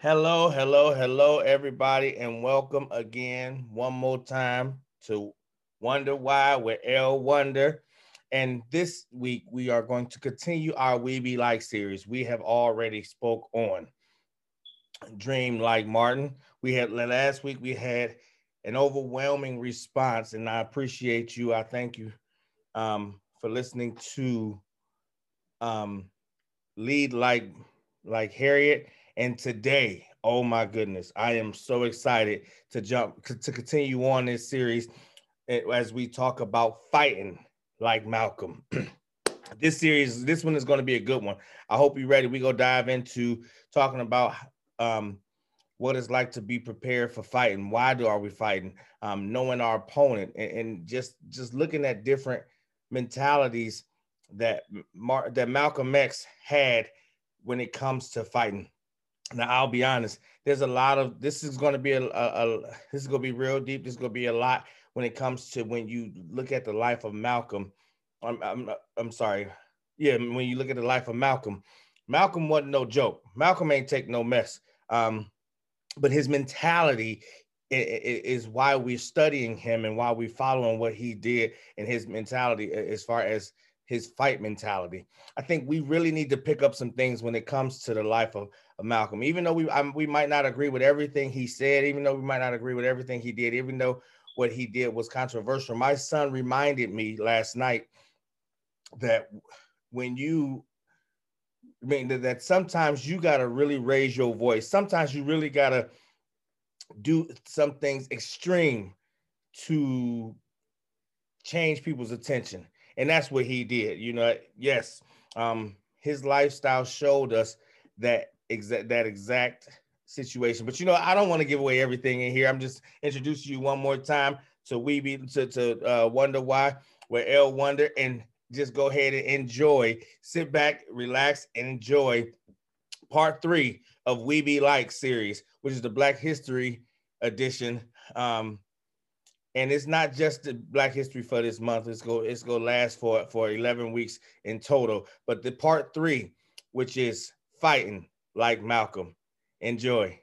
Hello, everybody, and welcome again one more time to Wonder Why with L Wonder. And this week we are going to continue our We Be Like series. We have already spoke on Dream Like Martin. We had last week we had an overwhelming response, and I appreciate you. I thank you for listening to um, Lead like Harriet. And today, oh my goodness, I am so excited to continue on this series as we talk about fighting like Malcolm. This one is going to be a good one. I hope you're ready. We go dive into talking about um, what it's like to be prepared for fighting. Why are we fighting? Knowing our opponent and just looking at different mentalities that that Malcolm X had when it comes to fighting. Now, I'll be honest. There's a lot of this is going to be this is going to be real deep. This is going to be a lot when it comes to when you look at the life of Malcolm. I'm sorry. Yeah, when you look at the life of Malcolm, Malcolm wasn't no joke. Malcolm ain't take no mess. But his mentality is why we're studying him and why we're following what he did and his mentality as far as his fight mentality. I think we really need to pick up some things when it comes to the life of Malcolm. Even though we might not agree with everything he said, even though we might not agree with everything he did, even though what he did was controversial. My son reminded me last night that when you that sometimes you got to really raise your voice. Sometimes you really got to do some things extreme to change people's attention. And that's what he did. Yes, his lifestyle showed us that exact situation. But I don't want to give away everything in here. I'm just introducing you one more time to Wonder Why, where L Wonder, and just go ahead and enjoy. Sit back, relax, and enjoy part 3 of We Be Like series, which is the Black History edition. And it's not just the Black History for this month. It's go last for 11 weeks in total. But the part 3, which is fighting like Malcolm. Enjoy.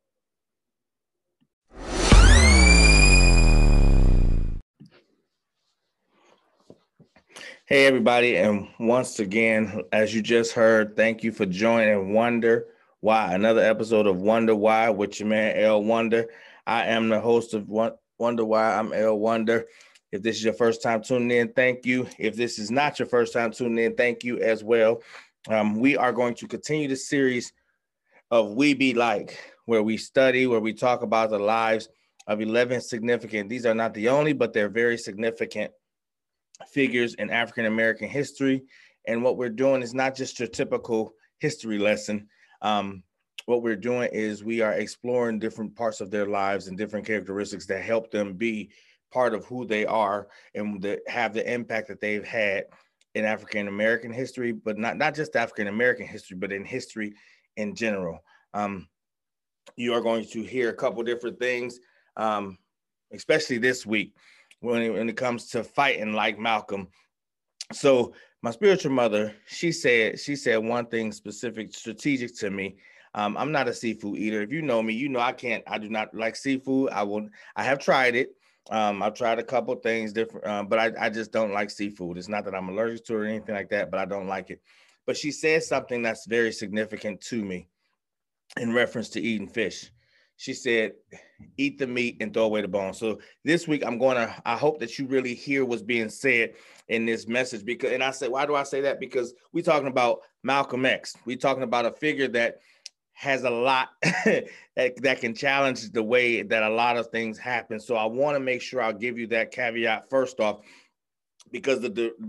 Hey everybody, and once again, as you just heard, thank you for joining Wonder Why, another episode of Wonder Why with your man L Wonder. I am the host of Wonder Why. I'm L Wonder. If this is your first time tuning in, thank you. If this is not your first time tuning in, thank you as well. We are going to continue the series of We Be Like, where we study, where we talk about the lives of 11 significant. These are not the only, but they're very significant figures in African American history. And what we're doing is not just your typical history lesson. What we're doing is we are exploring different parts of their lives and different characteristics that help them be part of who they are and that have the impact that they've had in African American history, but not just African American history, but in history in general. You are going to hear a couple different things, especially this week when it comes to fighting like Malcolm. So my spiritual mother, she said one thing strategic to me. I'm not a seafood eater. If you know me, I do not like seafood. I have tried it. I've tried a couple things different, but I just don't like seafood. It's not that I'm allergic to it or anything like that, but I don't like it. But she said something that's very significant to me in reference to eating fish. She said, eat the meat and throw away the bones. So this week I hope that you really hear what's being said in this message. And I said, why do I say that? Because we're talking about Malcolm X. We're talking about a figure that has a lot that can challenge the way that a lot of things happen. So I want to make sure I'll give you that caveat first off, because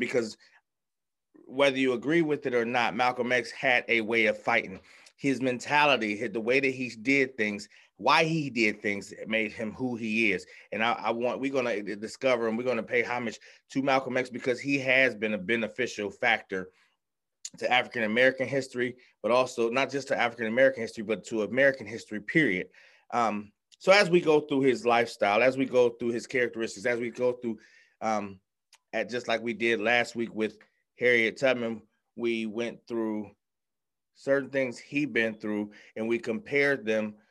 whether you agree with it or not, Malcolm X had a way of fighting. His mentality, the way that he did things, why he did things made him who he is. And we're going to discover and we're going to pay homage to Malcolm X because he has been a beneficial factor to African American history, but also not just to African American history, but to American history, period. So as we go through his lifestyle, as we go through his characteristics, as we go through, just like we did last week with Harriet Tubman, we went through certain things he been through, and we compared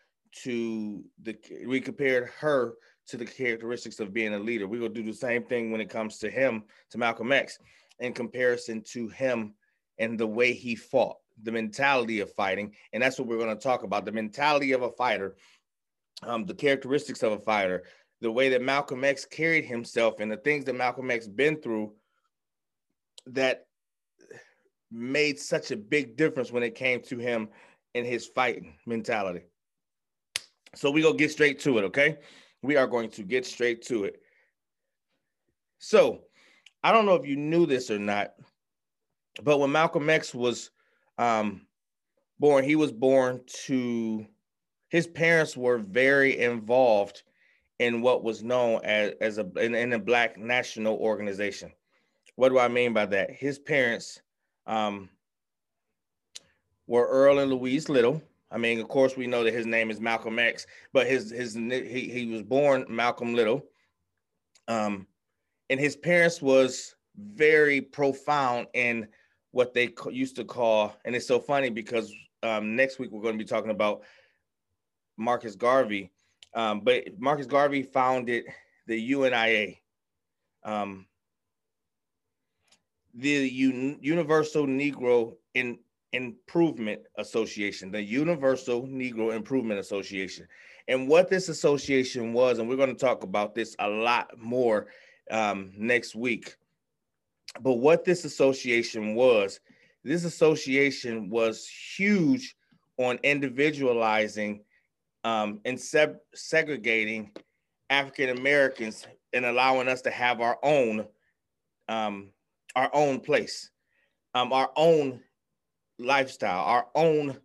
her to the characteristics of being a leader. We're gonna do the same thing when it comes to him, to Malcolm X, in comparison to him and the way he fought, the mentality of fighting. And that's what we're going to talk about, the mentality of a fighter, the characteristics of a fighter, the way that Malcolm X carried himself, and the things that Malcolm X been through that made such a big difference when it came to him and his fighting mentality. So we're going to get straight to it, okay? We are going to get straight to it. So I don't know if you knew this or not, but when Malcolm X was born, he was born to, his parents were very involved in what was known as in a Black national organization. What do I mean by that? His parents were Earl and Louise Little. I mean, of course, we know that his name is Malcolm X, but he was born Malcolm Little. And his parents was very profound in what they used to call, and it's so funny because next week we're going to be talking about Marcus Garvey, but Marcus Garvey founded the UNIA, the Universal Negro Improvement Association, the Universal Negro Improvement Association. And what this association was, and we're going to talk about this a lot more next week, but what this association was huge on individualizing and segregating African Americans and allowing us to have our own place, our own lifestyle, our own,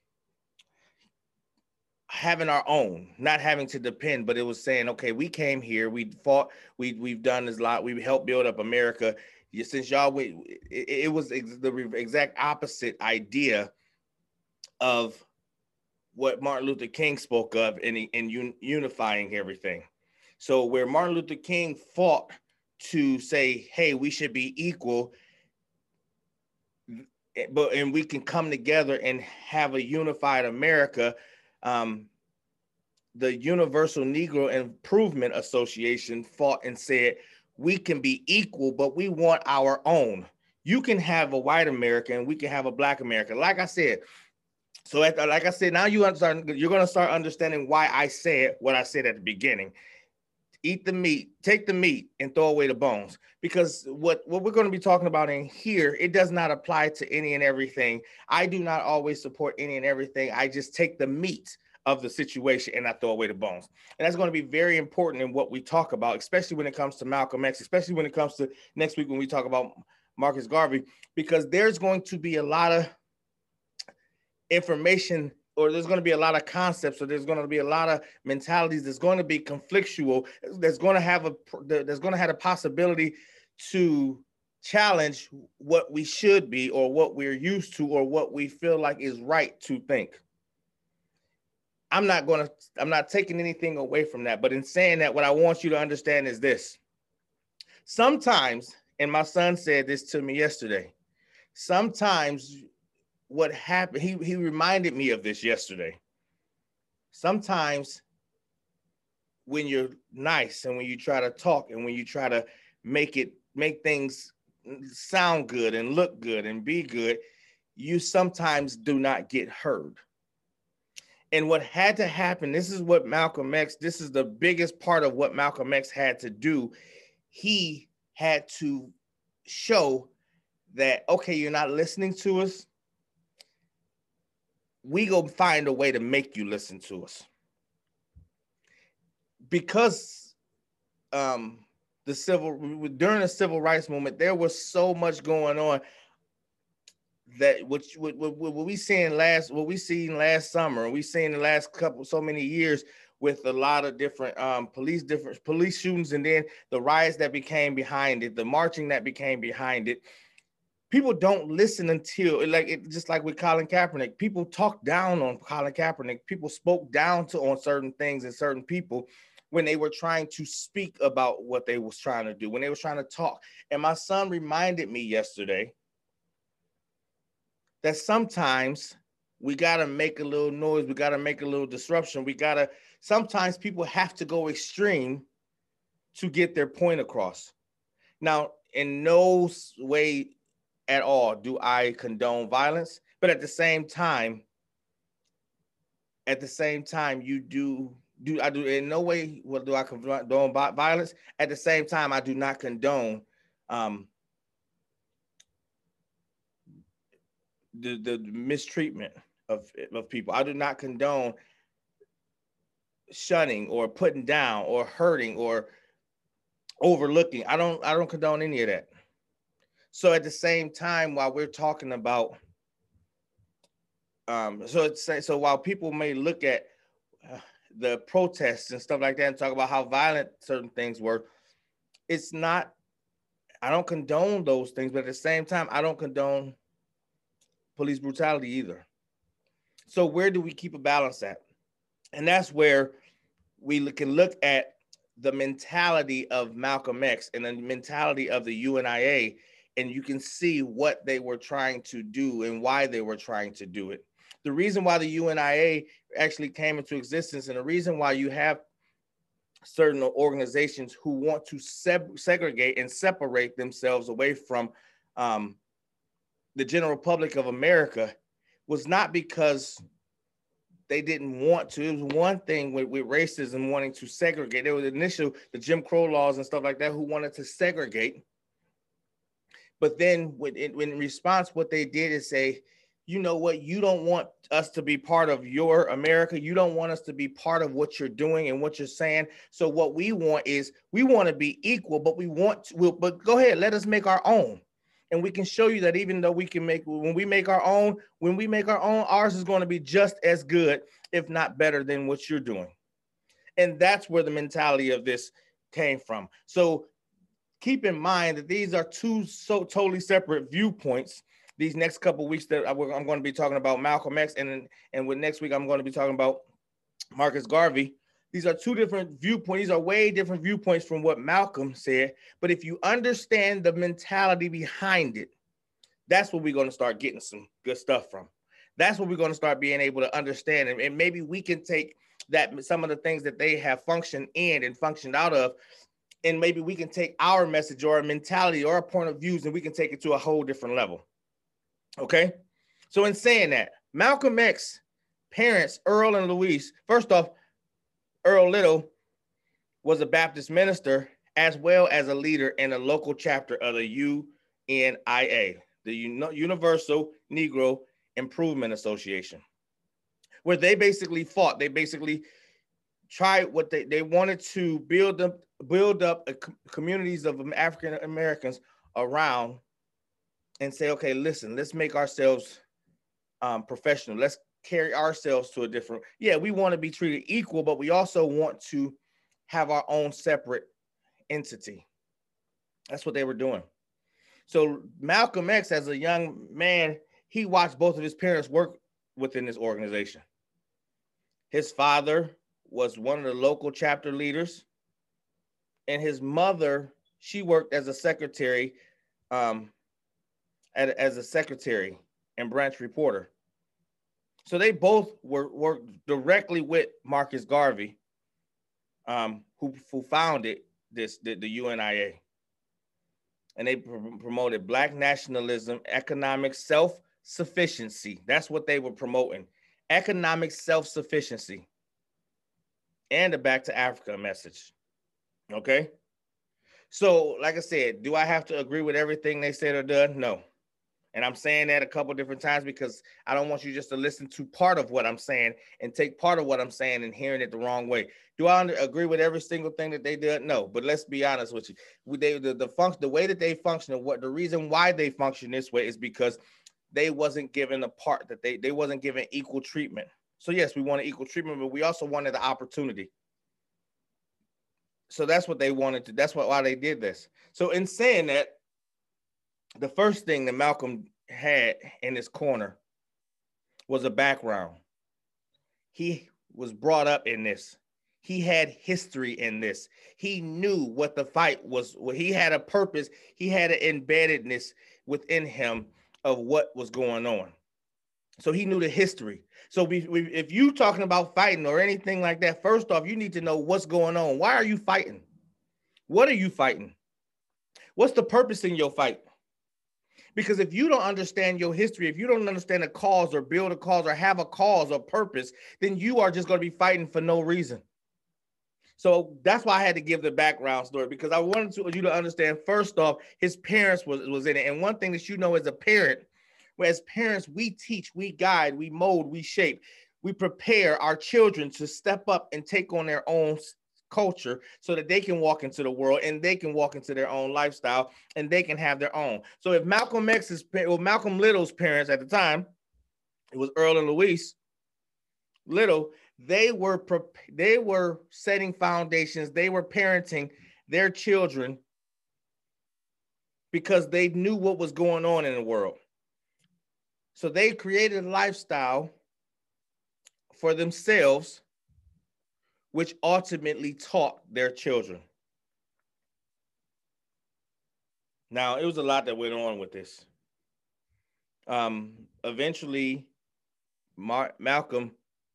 having our own, not having to depend, but it was saying, okay, we came here, we fought, we've done this lot, we helped build up America. Since y'all, it was the exact opposite idea of what Martin Luther King spoke of in unifying everything. So where Martin Luther King fought to say, hey, we should be equal, and we can come together and have a unified America. The Universal Negro Improvement Association fought and said, we can be equal, but we want our own. You can have a white America and we can have a Black America. Like I said, now you're going to start understanding why I said what I said at the beginning. Eat the meat, take the meat, and throw away the bones. Because what we're going to be talking about in here, it does not apply to any and everything. I do not always support any and everything. I just take the meat of the situation and I throw away the bones. And that's going to be very important in what we talk about, especially when it comes to Malcolm X, especially when it comes to next week when we talk about Marcus Garvey, because there's going to be a lot of information, or there's going to be a lot of concepts, or there's going to be a lot of mentalities that's going to be conflictual, that's going to have a possibility to challenge what we should be, or what we're used to, or what we feel like is right to think. I'm not taking anything away from that, but in saying that, what I want you to understand is this. Sometimes, and my son said this to me yesterday, sometimes what happened, he reminded me of this yesterday. Sometimes when you're nice and when you try to talk and when you try to make things sound good and look good and be good, you sometimes do not get heard. And what had to happen, this is the biggest part of what Malcolm X had to do. He had to show that, okay, you're not listening to us. We go find a way to make you listen to us. Because during the civil rights movement, there was so much going on that what we seen last summer, and we seen the last so many years with a lot of different police shootings, and then the riots that became behind it, the marching that became behind it. People don't listen until just like with Colin Kaepernick. People talked down on Colin Kaepernick. People spoke down on certain things and certain people when they were trying to speak about what they was trying to do, when they was trying to talk. And my son reminded me yesterday that sometimes we got to make a little noise. We got to make a little disruption. Sometimes people have to go extreme to get their point across. Now, in no way at all do I condone violence, but at the same time, you do I do in no way what do I condone violence. At the same time, I do not condone the mistreatment of people. I do not condone shunning or putting down or hurting or overlooking. I don't condone any of that. So at the same time, while we're talking about so while people may look at the protests and stuff like that and talk about how violent certain things were, it's not, I don't condone those things, but at the same time, I don't condone police brutality either. So where do we keep a balance at? And that's where we can look at the mentality of Malcolm X and the mentality of the UNIA, and you can see what they were trying to do and why they were trying to do it. The reason why the UNIA actually came into existence, and the reason why you have certain organizations who want to segregate and separate themselves away from the general public of America, was not because they didn't want to. It was one thing with racism wanting to segregate. There was initial, the Jim Crow laws and stuff like that, who wanted to segregate. But then in response, what they did is say, you know what, you don't want us to be part of your America. You don't want us to be part of what you're doing and what you're saying. So what we want is, we want to be equal, but but go ahead, let us make our own. And we can show you that even though when we make our own, ours is going to be just as good, if not better than what you're doing. And that's where the mentality of this came from. So keep in mind that these are two so totally separate viewpoints. These next couple of weeks that I'm going to be talking about Malcolm X, and with next week I'm going to be talking about Marcus Garvey. These are two different viewpoints. These are way different viewpoints from what Malcolm said. But if you understand the mentality behind it, that's where we're going to start getting some good stuff from. That's what we're going to start being able to understand. And maybe we can take that, some of the things that they have functioned in and functioned out of, and maybe we can take our message or our mentality or our point of views, and we can take it to a whole different level. Okay? So in saying that, Malcolm X parents, Earl and Louise, first off, Earl Little was a Baptist minister as well as a leader in a local chapter of the UNIA, the Universal Negro Improvement Association, where they basically fought. They basically tried what they wanted to build up communities of African Americans around and say, okay, listen, let's make ourselves professional. Let's carry ourselves to a different, we want to be treated equal, but we also want to have our own separate entity. That's what they were doing. So Malcolm X, as a young man, he watched both of his parents work within this organization. His father was one of the local chapter leaders, and his mother, she worked as a secretary, and branch reporter. So they both worked directly with Marcus Garvey, who founded the UNIA. And they promoted Black nationalism, economic self-sufficiency. That's what they were promoting. Economic self-sufficiency. And the Back to Africa message. Okay? So, like I said, do I have to agree with everything they said or done? No. And I'm saying that a couple different times because I don't want you just to listen to part of what I'm saying and take part of what I'm saying and hearing it the wrong way. Do I agree with every single thing that they did? No, but let's be honest with you. The way that they function, and the reason why they function this way is because they wasn't given a part that they wasn't given equal treatment. So yes, we wanted equal treatment, but we also wanted the opportunity. So that's what they wanted to. That's why they did this. So in saying that, the first thing that Malcolm had in his corner was a background. He was brought up in this. He had history in this. He knew what the fight was. He had a purpose. He had an embeddedness within him of what was going on. So he knew the history. So if you talking about fighting or anything like that, first off, you need to know what's going on. Why are you fighting? What are you fighting? What's the purpose in your fight? Because if you don't understand your history, if you don't understand a cause or build a cause or have a cause or purpose, then you are just going to be fighting for no reason. So that's why I had to give the background story, because I wanted you to understand, first off, his parents was in it. And one thing that you know as a parent, as parents, we teach, we guide, we mold, we shape, we prepare our children to step up and take on their own culture so that they can walk into the world and they can walk into their own lifestyle and they can have their own. So if Malcolm Little's parents at the time, it was Earl and Louise Little, they were setting foundations, they were parenting their children because they knew what was going on in the world. So they created a lifestyle for themselves, which ultimately taught their children. Now, it was a lot that went on with this. Eventually, Malcolm's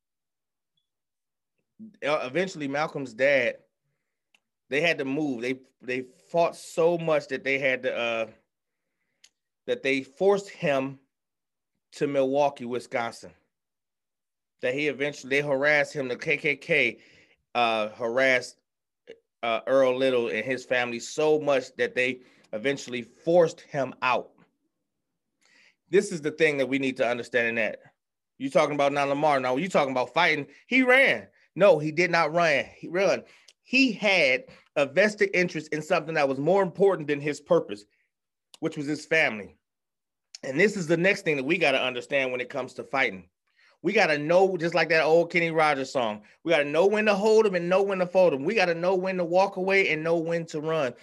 dad, they had to move. They fought so much that they had to that they forced him to Milwaukee, Wisconsin. That they harassed him. The KKK harassed Earl Little and his family so much that they eventually forced him out. This is the thing that we need to understand in that. You talking about now Lamar. Now, you talking about fighting. He ran. No, he did not run. He had a vested interest in something that was more important than his purpose, which was his family. And this is the next thing that we got to understand when it comes to fighting. We got to know, just like that old Kenny Rogers song, we got to know when to hold them and know when to fold them. We got to know when to walk away and know when to run.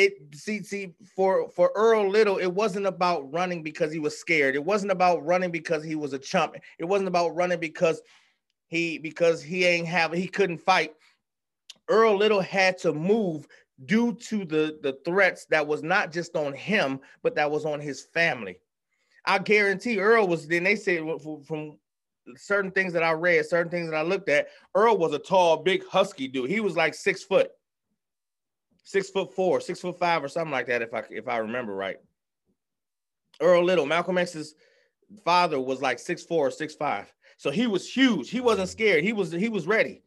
For Earl Little, it wasn't about running because he was scared. It wasn't about running because he was a chump. It wasn't about running because he couldn't fight. Earl Little had to move due to the threats that was not just on him, but that was on his family. I guarantee Earl was, then they said from certain things that I read, certain things that I looked at, Earl was a tall, big, husky dude. He was like 6 foot. 6'4", 6'5", or something like that, if I remember right. Earl Little, Malcolm X's father, was like 6'4", 6'5". So he was huge. He wasn't scared. He was ready.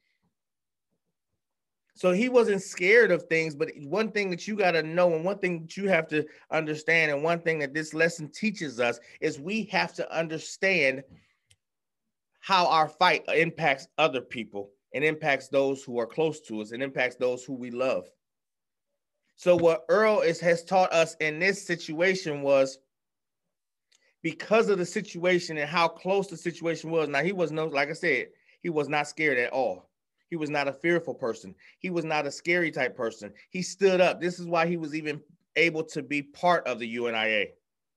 So he wasn't scared of things. But one thing that you got to know, and one thing that you have to understand, and one thing that this lesson teaches us, is we have to understand how our fight impacts other people and impacts those who are close to us and impacts those who we love. So what Earl has taught us in this situation was, because of the situation and how close the situation was. Now, like I said, he was not scared at all. He was not a fearful person. He was not a scary type person. He stood up. This is why he was even able to be part of the UNIA.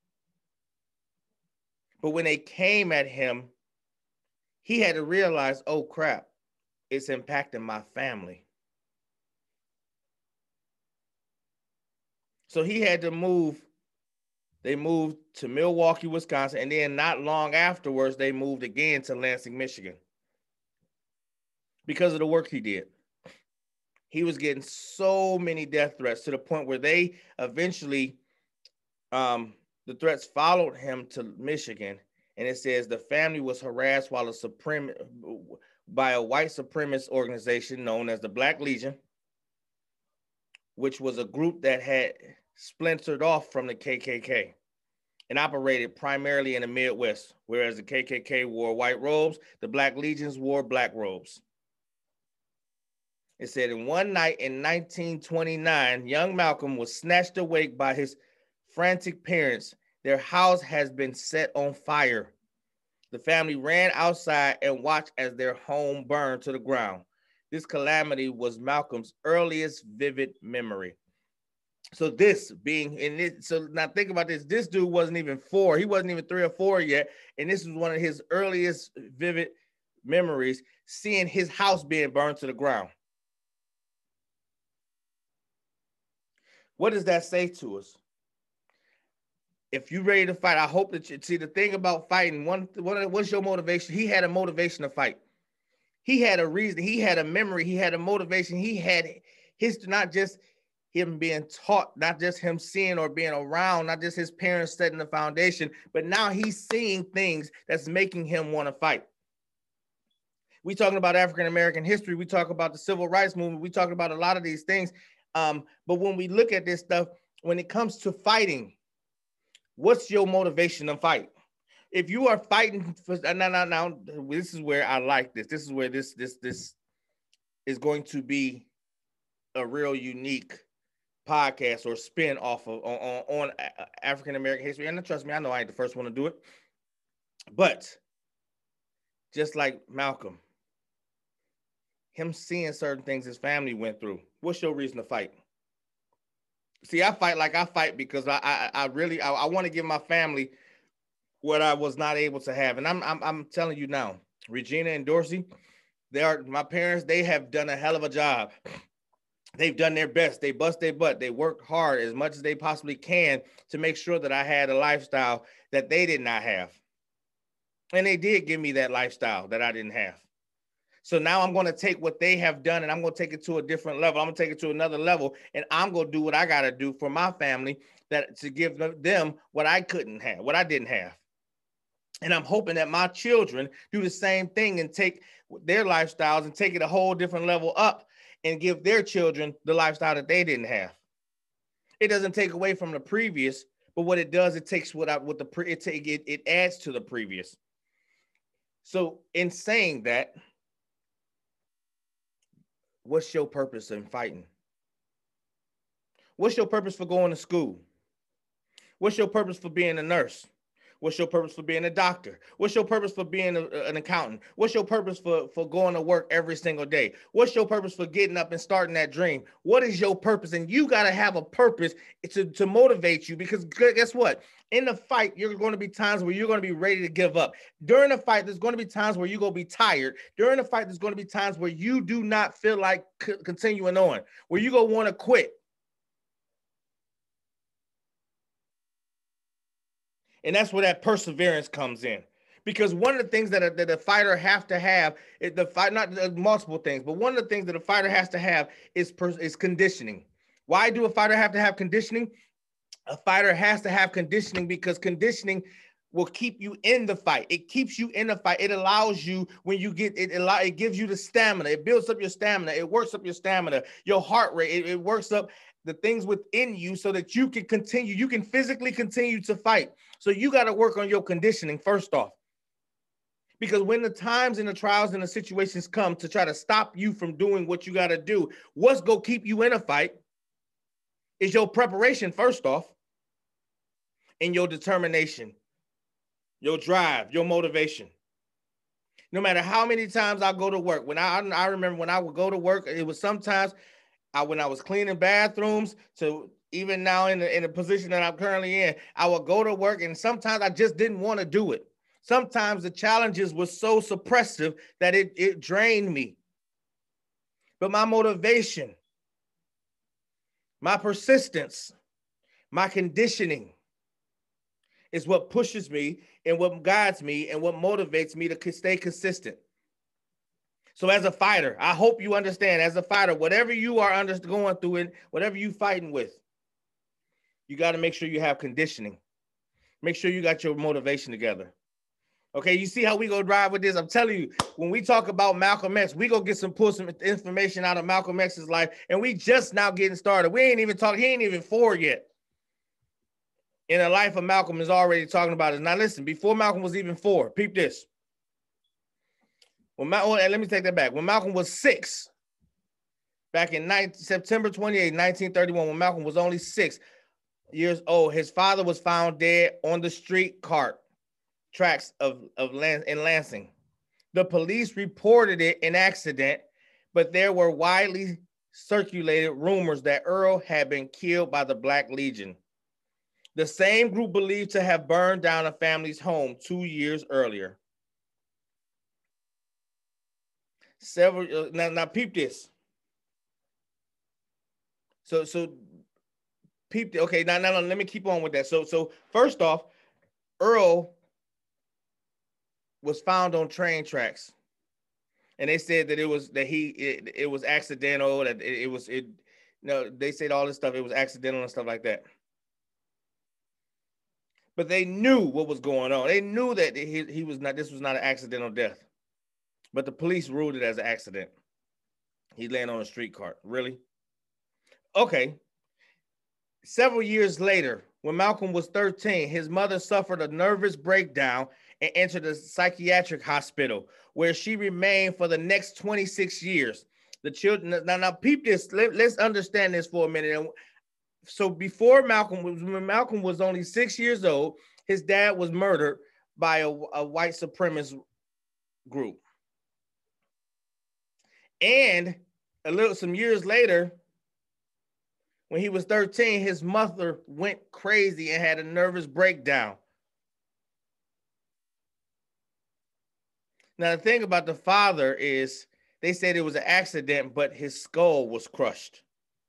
But when they came at him, he had to realize, oh crap, it's impacting my family. So he had to move. They moved to Milwaukee, Wisconsin, and then not long afterwards, they moved again to Lansing, Michigan, because of the work he did. He was getting so many death threats to the point where they eventually, the threats followed him to Michigan. And it says the family was harassed by a white supremacist organization known as the Black Legion, which was a group that had splintered off from the KKK and operated primarily in the Midwest. Whereas the KKK wore white robes, the Black Legions wore black robes. It said, in one night in 1929, young Malcolm was snatched awake by his frantic parents. Their house has been set on fire. The family ran outside and watched as their home burned to the ground. This calamity was Malcolm's earliest vivid memory. So so now think about this. This dude wasn't even 4. He wasn't even 3 or 4 yet. And this was one of his earliest vivid memories, seeing his house being burned to the ground. What does that say to us? if you're ready to fight, I hope that you see the thing about fighting. What's your motivation? He had a motivation to fight. He had a reason. He had a memory. He had a motivation. He had his, not just him being taught, not just him seeing or being around, not just his parents setting the foundation, but now he's seeing things that's making him want to fight. We talking about African American history. We talk about the civil rights movement. We talk about a lot of these things. But when we look at this stuff, when it comes to fighting, what's your motivation to fight? If you are fighting for now, this is where I like this. This is where this is going to be a real unique podcast or spin off of on African American history. And trust me, I know I ain't the first one to do it. But just like Malcolm, him seeing certain things his family went through, what's your reason to fight? See, I fight because I really want to give my family what I was not able to have. And I'm telling you now, Regina and Dorsey, my parents, they have done a hell of a job. They've done their best. They bust their butt. They worked hard as much as they possibly can to make sure that I had a lifestyle that they did not have. And they did give me that lifestyle that I didn't have. So now I'm going to take what they have done and I'm going to take it to a different level. I'm going to take it to another level and I'm going to do what I got to do for my family to give them what I couldn't have, what I didn't have. And I'm hoping that my children do the same thing and take their lifestyles and take it a whole different level up and give their children the lifestyle that they didn't have. It doesn't take away from the previous, but what it does, it takes it adds to the previous. So in saying that, what's your purpose in fighting? What's your purpose for going to school? What's your purpose for being a nurse? What's your purpose for being a doctor? What's your purpose for being an accountant? What's your purpose for going to work every single day? What's your purpose for getting up and starting that dream? What is your purpose? And you got to have a purpose to motivate you, because guess what? In the fight, you're going to be times where you're going to be ready to give up. During the fight, there's going to be times where you're going to be tired. During the fight, there's going to be times where you do not feel like continuing on, where you're going to want to quit. And that's where that perseverance comes in. Because one of the things that a fighter have to have is not multiple things, but one of the things that a fighter has to have is conditioning. Why do a fighter have to have conditioning? A fighter has to have conditioning because conditioning will keep you in the fight. It keeps you in the fight. It allows you, when you get it, it gives you the stamina. It builds up your stamina. It works up your stamina, your heart rate. It works up the things within you so that you can continue. You can physically continue to fight. So you got to work on your conditioning first off. Because when the times and the trials and the situations come to try to stop you from doing what you got to do, what's going to keep you in a fight is your preparation first off, and your determination, your drive, your motivation. No matter how many times I go to work, when I remember when I would go to work, it was sometimes when I was cleaning bathrooms to even now in the position that I'm currently in, I would go to work and sometimes I just didn't want to do it. Sometimes the challenges were so suppressive that it drained me. But my motivation, my persistence, my conditioning is what pushes me and what guides me and what motivates me to stay consistent. So as a fighter, I hope you understand, as a fighter, whatever you are going through and whatever you fighting with, you got to make sure you have conditioning. Make sure you got your motivation together. Okay, you see how we go drive with this? I'm telling you, when we talk about Malcolm X, we go pull some information out of Malcolm X's life, and we just now getting started. We ain't even talking, he ain't even 4 yet. In the life of Malcolm is already talking about it. Now listen, before Malcolm was even 4, peep this. Let me take that back. When Malcolm was 6, back in September 28, 1931, when Malcolm was only 6 years old, his father was found dead on the street cart tracks in Lansing. The police reported it an accident, but there were widely circulated rumors that Earl had been killed by the Black Legion, the same group believed to have burned down a family's home 2 years earlier. Now peep this. So peep. Okay, now let me keep on with that. So first off, Earl was found on train tracks, and they said that it was accidental. That it was. No, they said all this stuff. It was accidental and stuff like that. But they knew what was going on. They knew that he was not. This was not an accidental death. But the police ruled it as an accident. He landed on a street cart. Really? Okay. Several years later, when Malcolm was 13, his mother suffered a nervous breakdown and entered a psychiatric hospital where she remained for the next 26 years. The children, now peep this. Let's understand this for a minute. So before when Malcolm was only 6 years old, his dad was murdered by a white supremacist group. And some years later, when he was 13, his mother went crazy and had a nervous breakdown. Now, the thing about the father is they said it was an accident, but his skull was crushed.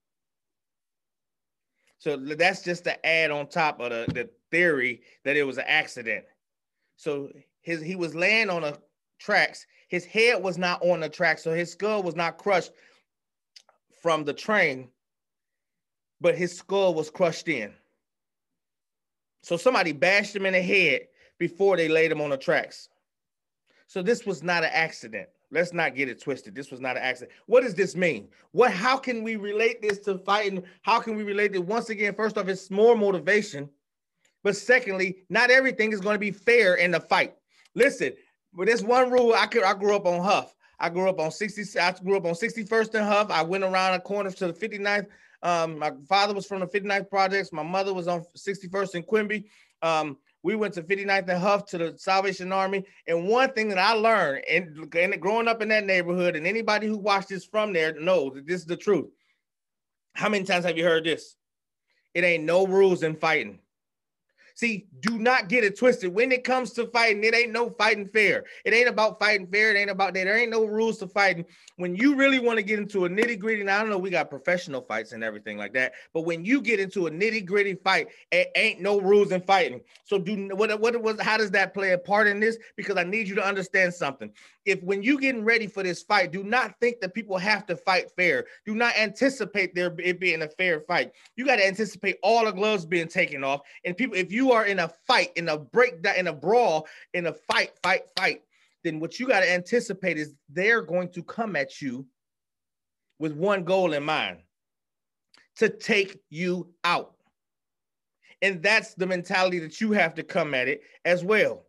So that's just to add on top of the theory that it was an accident. So he was laying on the tracks. His head was not on the tracks, so his skull was not crushed from the train, but his skull was crushed in. So somebody bashed him in the head before they laid him on the tracks. So this was not an accident. Let's not get it twisted. This was not an accident. What does this mean? How can we relate this to fighting? How can we relate it? Once again, first off, it's more motivation. But secondly, not everything is going to be fair in the fight. Listen, but there's one rule. I grew up on Huff. I grew up on 61st and Huff. I went around the corner to the 59th. My father was from the 59th projects. My mother was on 61st and Quimby. We went to 59th and Huff to the Salvation Army. And one thing that I learned, and growing up in that neighborhood, and anybody who watched this from there knows that this is the truth. How many times have you heard this? It ain't no rules in fighting. See, do not get it twisted. When it comes to fighting, it ain't no fighting fair. It ain't about fighting fair. It ain't about that. There ain't no rules to fighting. When you really want to get into a nitty gritty, and I don't know, we got professional fights and everything like that, but when you get into a nitty gritty fight, it ain't no rules in fighting. So how does that play a part in this? Because I need you to understand something. If when you getting ready for this fight, do not think that people have to fight fair. Do not anticipate it being a fair fight. You got to anticipate all the gloves being taken off. And people, if you are in a fight, in a breakdown, in a brawl, in a fight, then what you got to anticipate is they're going to come at you with one goal in mind: to take you out. And that's the mentality that you have to come at it as well.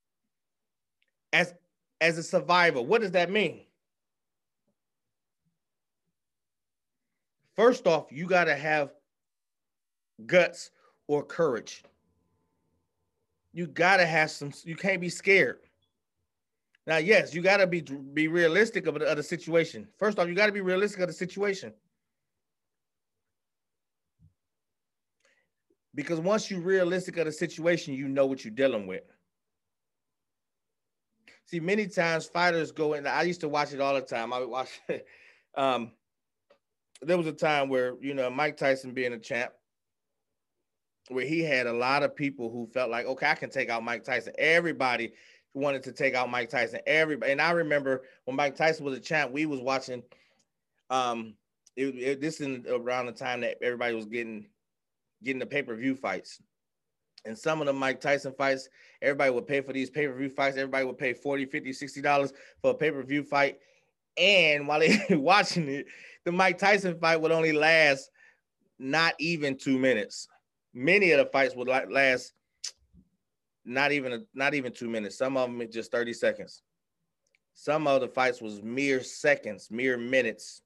As a survivor, what does that mean? First off, you got to have guts or courage. You got to have you can't be scared. Now, yes, you got to be realistic of the situation. First off, you got to be realistic of the situation. Because once you're realistic of the situation, you know what you're dealing with. See, many times fighters go in. I used to watch it all the time. I would watch it. There was a time where, Mike Tyson being a champ, where he had a lot of people who felt like, okay, I can take out Mike Tyson. Everybody wanted to take out Mike Tyson. Everybody. And I remember when Mike Tyson was a champ, we was watching. This is around the time that everybody was getting the pay-per-view fights. And some of the Mike Tyson fights, everybody would pay for these pay-per-view fights. Everybody would pay $40, $50, $60 for a pay-per-view fight. And while they were watching it, the Mike Tyson fight would only last not even 2 minutes. Many of the fights would last not even 2 minutes. Some of them just 30 seconds. Some of the fights was mere seconds, mere minutes.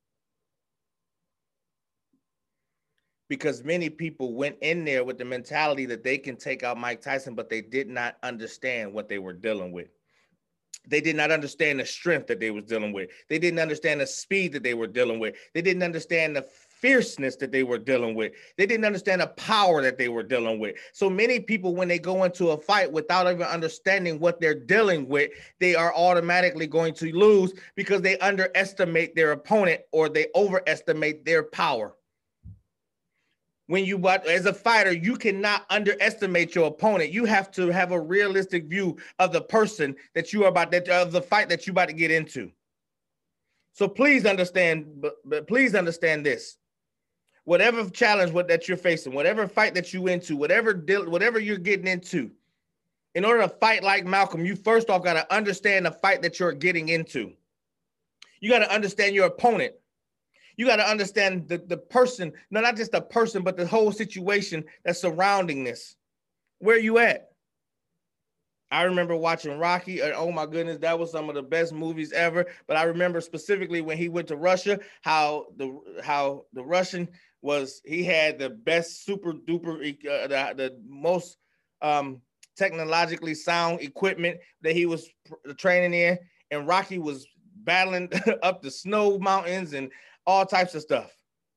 Because many people went in there with the mentality that they can take out Mike Tyson, but they did not understand what they were dealing with. They did not understand the strength that they was dealing with. They didn't understand the speed that they were dealing with. They didn't understand the fierceness that they were dealing with. They didn't understand the power that they were dealing with. So many people, when they go into a fight without even understanding what they're dealing with, they are automatically going to lose because they underestimate their opponent or they overestimate their power. when you, but as a fighter, you cannot underestimate your opponent. You have to have a realistic view of the person that you are about, that of the fight that you about to get into. So please understand, but please understand this. Whatever challenge that you're facing, whatever fight that you into, whatever you're getting into, in order to fight like Malcolm, you first off got to understand the fight that you're getting into. You got to understand your opponent. You got to understand the person, no, not just the person, but the whole situation that's surrounding this. Where are you at? I remember watching Rocky, and oh my goodness, that was some of the best movies ever. But I remember specifically when he went to Russia, how the Russian was, he had the best super duper, the most technologically sound equipment that he was training in, and Rocky was battling up the snow mountains and all types of stuff.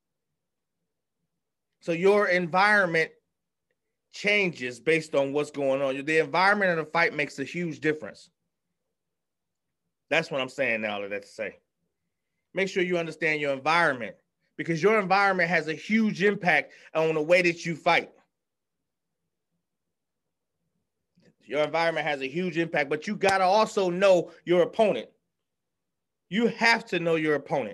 So your environment changes based on what's going on. The environment of the fight makes a huge difference. That's what I'm saying now, all of that to say. Make sure you understand your environment, because your environment has a huge impact on the way that you fight. Your environment has a huge impact, but you got to also know your opponent. You have to know your opponent.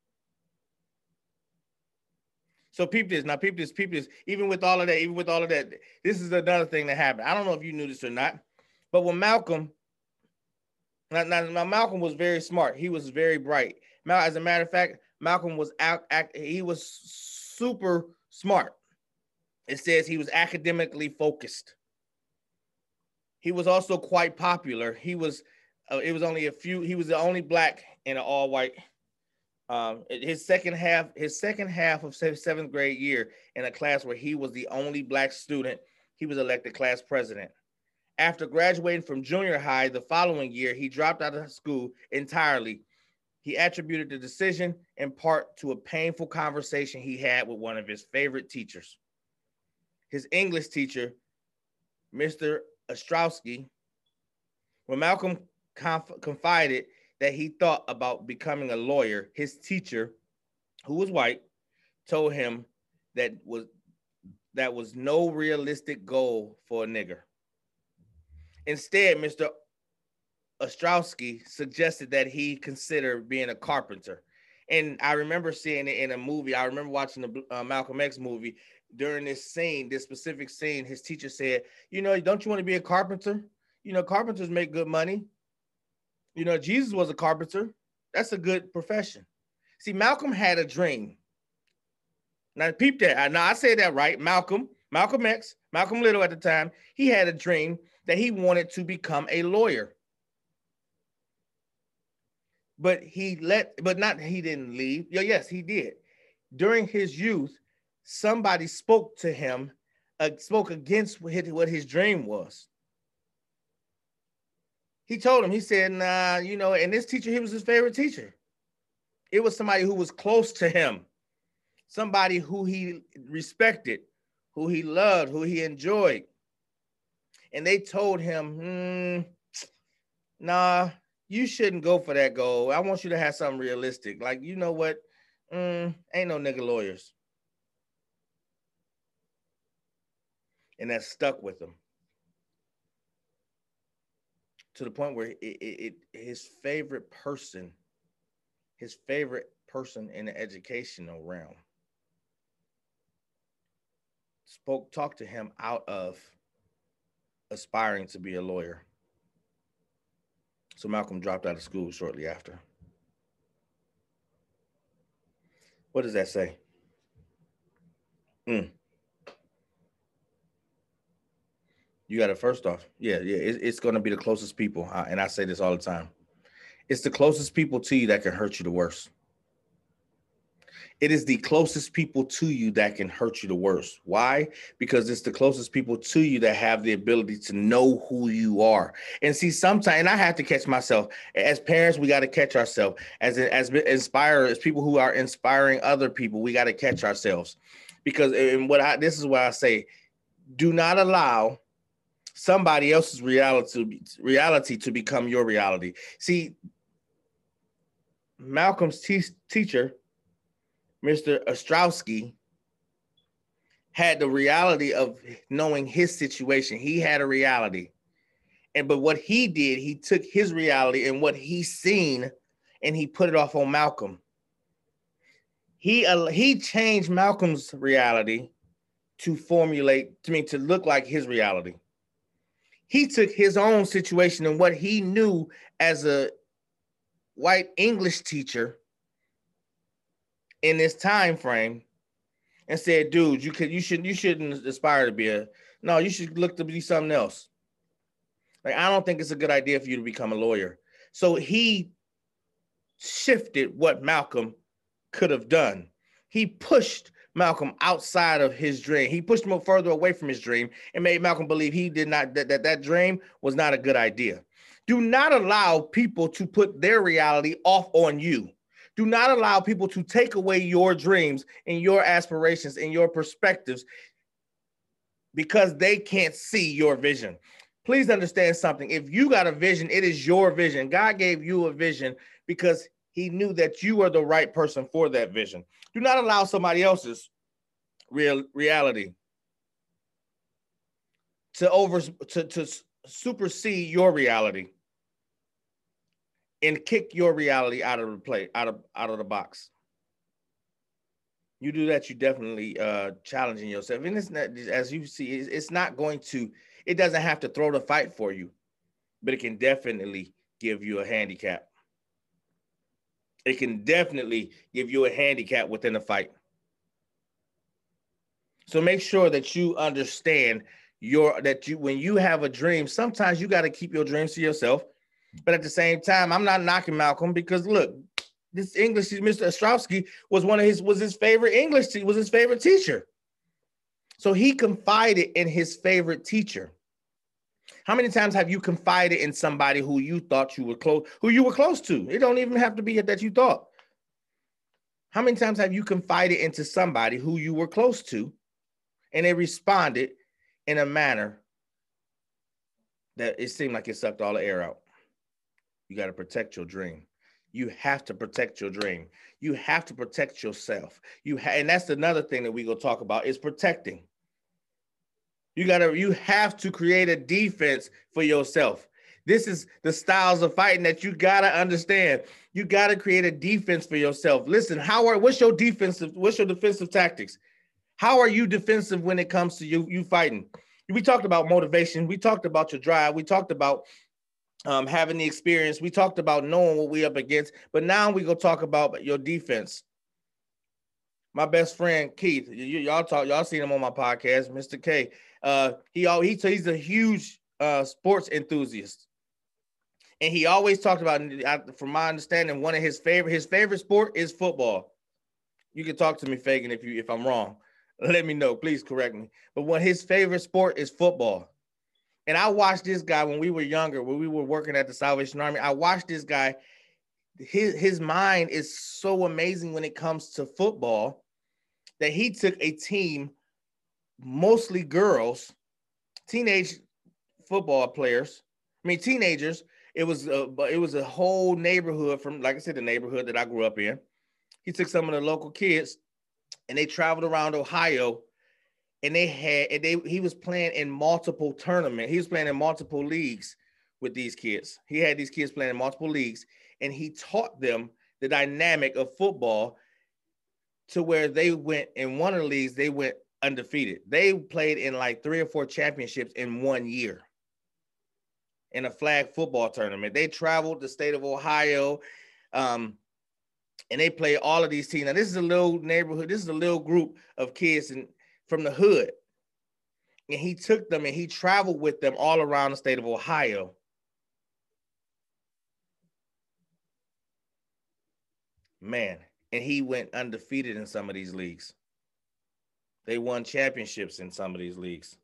So peep this. Now peep this. Even with all of that, this is another thing that happened. I don't know if you knew this or not, but when Malcolm, now Malcolm was very smart. He was very bright. As a matter of fact, Malcolm was he was super smart. It says he was academically focused. He was also quite popular. He was the only black in an all-white. His second half of seventh grade year, in a class where he was the only black student, he was elected class president. After graduating from junior high the following year, he dropped out of school entirely. He attributed the decision in part to a painful conversation he had with one of his favorite teachers. His English teacher, Mr. Ostrowski. When Malcolm confided that he thought about becoming a lawyer, his teacher, who was white, told him that was no realistic goal for a nigger. Instead, Mr. Ostrowski suggested that he consider being a carpenter. And I remember seeing it in a movie. I remember watching the Malcolm X movie. During this specific scene, his teacher said, don't you want to be a carpenter? Carpenters make good money. Jesus was a carpenter. That's a good profession. See, Malcolm had a dream. Now, peep that. Now, I say that right. Malcolm X, Malcolm Little at the time, he had a dream that he wanted to become a lawyer. But he didn't leave. Yes, he did. During his youth, somebody spoke to him, spoke against what his dream was. He told him, he said, nah, and this teacher, he was his favorite teacher. It was somebody who was close to him, somebody who he respected, who he loved, who he enjoyed. And they told him, nah, you shouldn't go for that goal. I want you to have something realistic. Like, you know what? Ain't no nigga lawyers. And that stuck with him, to the point where his favorite person in the educational realm talked to him out of aspiring to be a lawyer. So Malcolm dropped out of school shortly after. What does that say? You got it first off. Yeah. It's going to be the closest people. And I say this all the time. It's the closest people to you that can hurt you the worst. It is the closest people to you that can hurt you the worst. Why? Because it's the closest people to you that have the ability to know who you are. And see, sometimes, and I have to catch myself. As parents, we got to catch ourselves. As inspirers, as people who are inspiring other people, we got to catch ourselves. Because this is what I say: do not allow somebody else's reality to become your reality. See, Malcolm's teacher, Mr. Ostrowski, had the reality of knowing his situation. He had a reality. But what he did, he took his reality and what he seen and he put it off on Malcolm. He changed Malcolm's reality to to look like his reality. He took his own situation and what he knew as a white English teacher in this time frame and said, dude, you shouldn't aspire to be you should look to be something else. Like, I don't think it's a good idea for you to become a lawyer. So he shifted what Malcolm could have done. He pushed Malcolm outside of his dream. He pushed him further away from his dream and made Malcolm believe he did not, that dream was not a good idea. Do not allow people to put their reality off on you. Do not allow people to take away your dreams and your aspirations and your perspectives because they can't see your vision. Please understand something. If you got a vision, it is your vision. God gave you a vision because he knew that you are the right person for that vision. Do not allow somebody else's reality to supersede your reality and kick your reality out of the box. You do that, you definitely challenging yourself. And it's not, as you see, it's not going to, it doesn't have to throw the fight for you, but it can definitely give you a handicap. It can definitely give you a handicap within the fight. So make sure that you understand when you have a dream, sometimes you got to keep your dreams to yourself. But at the same time, I'm not knocking Malcolm because look, this English, Mr. Ostrowski was his favorite teacher. So he confided in his favorite teacher. How many times have you confided in somebody who you thought you were close to? It don't even have to be that you thought. How many times have you confided into somebody who you were close to and they responded in a manner that it seemed like it sucked all the air out? You got to protect your dream. You have to protect your dream. You have to protect yourself. And that's another thing that we go talk about is protecting. You have to create a defense for yourself. This is the styles of fighting that you got to understand. You got to create a defense for yourself. Listen, what's your defensive tactics? How are you defensive when it comes to you fighting? We talked about motivation. We talked about your drive. We talked about having the experience. We talked about knowing what we're up against, but now we go talk about your defense. My best friend Keith, y'all seen him on my podcast, Mr. K. He's a huge sports enthusiast, and he always talked about, from my understanding, one of his favorite sport is football. You can talk to me, Fagan, if I'm wrong. Let me know, please correct me. But his favorite sport is football. And I watched this guy when we were younger, when we were working at the Salvation Army. I watched this guy. His mind is so amazing when it comes to football that he took a team, mostly girls, teenage football players. I mean, teenagers. It was a whole neighborhood from, like I said, the neighborhood that I grew up in. He took some of the local kids, and they traveled around Ohio. And he was playing in multiple tournaments. He was playing in multiple leagues with these kids. He had these kids playing in multiple leagues, and he taught them the dynamic of football to where they went in one of the leagues, they went undefeated. They played in like 3 or 4 championships in 1 year in a flag football tournament. They traveled the state of Ohio, and they played all of these teams. Now, this is a little neighborhood. This is a little group of kids from the hood. And he took them and he traveled with them all around the state of Ohio. Man, and he went undefeated in some of these leagues. They won championships in some of these leagues.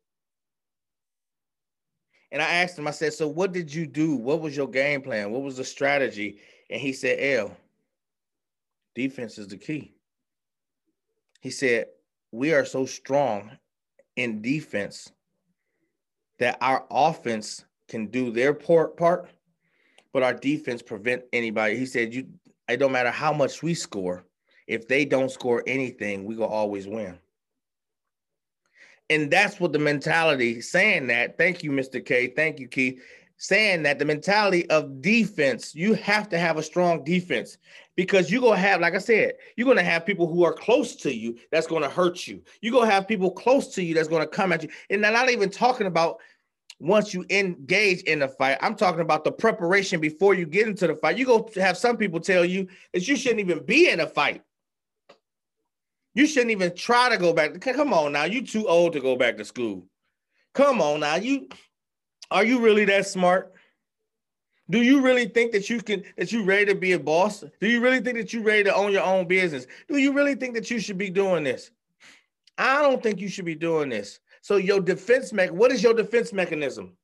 And I asked him, I said, so what did you do? What was your game plan? What was the strategy? And he said, defense is the key. He said, we are so strong in defense that our offense can do their part, but our defense prevent anybody. He said, it don't matter how much we score. If they don't score anything, we will always win. And that's what the mentality saying that. Thank you, Mr. K. Thank you, Keith. Saying that the mentality of defense, you have to have a strong defense because you're going to have, like I said, you're going to have people who are close to you that's going to hurt you. You're going to have people close to you that's going to come at you. And I'm not even talking about once you engage in the fight. I'm talking about the preparation before you get into the fight. You're going to have some people tell you that you shouldn't even be in a fight. You shouldn't even try to go back. Come on now. You too old to go back to school. Come on now. Are you really that smart? Do you really think that you're ready to be a boss? Do you really think that you're ready to own your own business? Do you really think that you should be doing this? I don't think you should be doing this. So your what is your defense mechanism?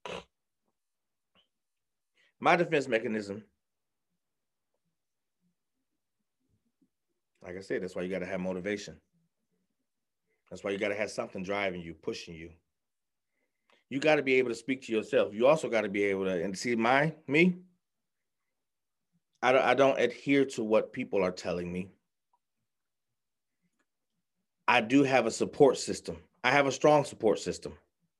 My defense mechanism, like I said, that's why you got to have motivation. That's why you got to have something driving you, pushing you. You got to be able to speak to yourself. You also got to be able to, and see me, I don't adhere to what people are telling me. I do have a support system. I have a strong support system.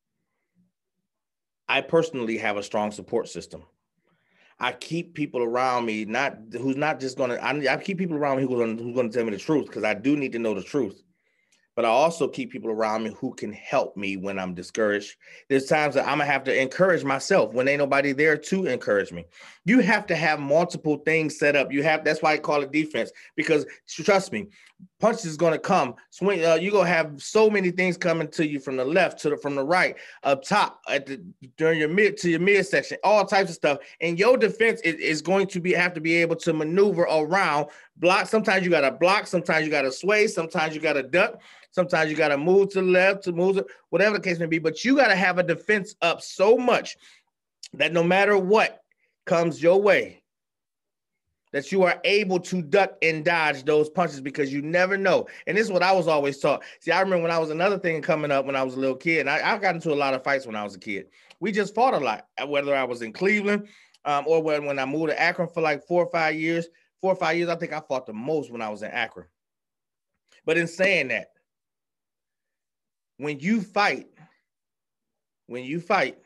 I personally have a strong support system. I keep people around me, who's not just going to, I keep people around me who's going to tell me the truth, because I do need to know the truth. But I also keep people around me who can help me when I'm discouraged. There's times that I'm going to have to encourage myself when ain't nobody there to encourage me. You have to have multiple things set up. That's why I call it defense, because trust me, punches is going to come. Swing. You're going to have so many things coming to you from the left from the right, up top, during your midsection, all types of stuff. And your defense is going to have to be able to maneuver around, block. Sometimes you got to block. Sometimes you got to sway. Sometimes you got to duck. Sometimes you got to move to the left, whatever the case may be. But you got to have a defense up so much that no matter what comes your way, that you are able to duck and dodge those punches, because you never know. And this is what I was always taught. See, I remember when I was another thing coming up when I was a little kid, and I got into a lot of fights when I was a kid. We just fought a lot, whether I was in Cleveland or when I moved to Akron for like 4 or 5 years. 4 or 5 years, I think I fought the most when I was in Akron. But in saying that, when you fight, you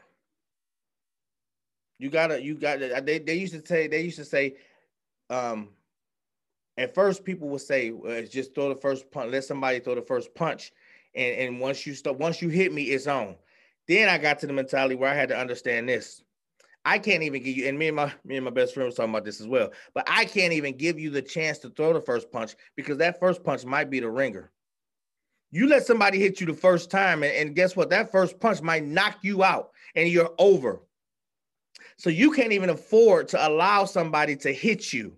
gotta, they used to say, at first people would say, just throw the first punch, let somebody throw the first punch. And once you hit me, it's on. Then I got to the mentality where I had to understand this. I can't even give you, and me and my best friend was talking about this as well, but I can't even give you the chance to throw the first punch, because that first punch might be the ringer. You let somebody hit you the first time, and guess what? That first punch might knock you out and you're over. So you can't even afford to allow somebody to hit you.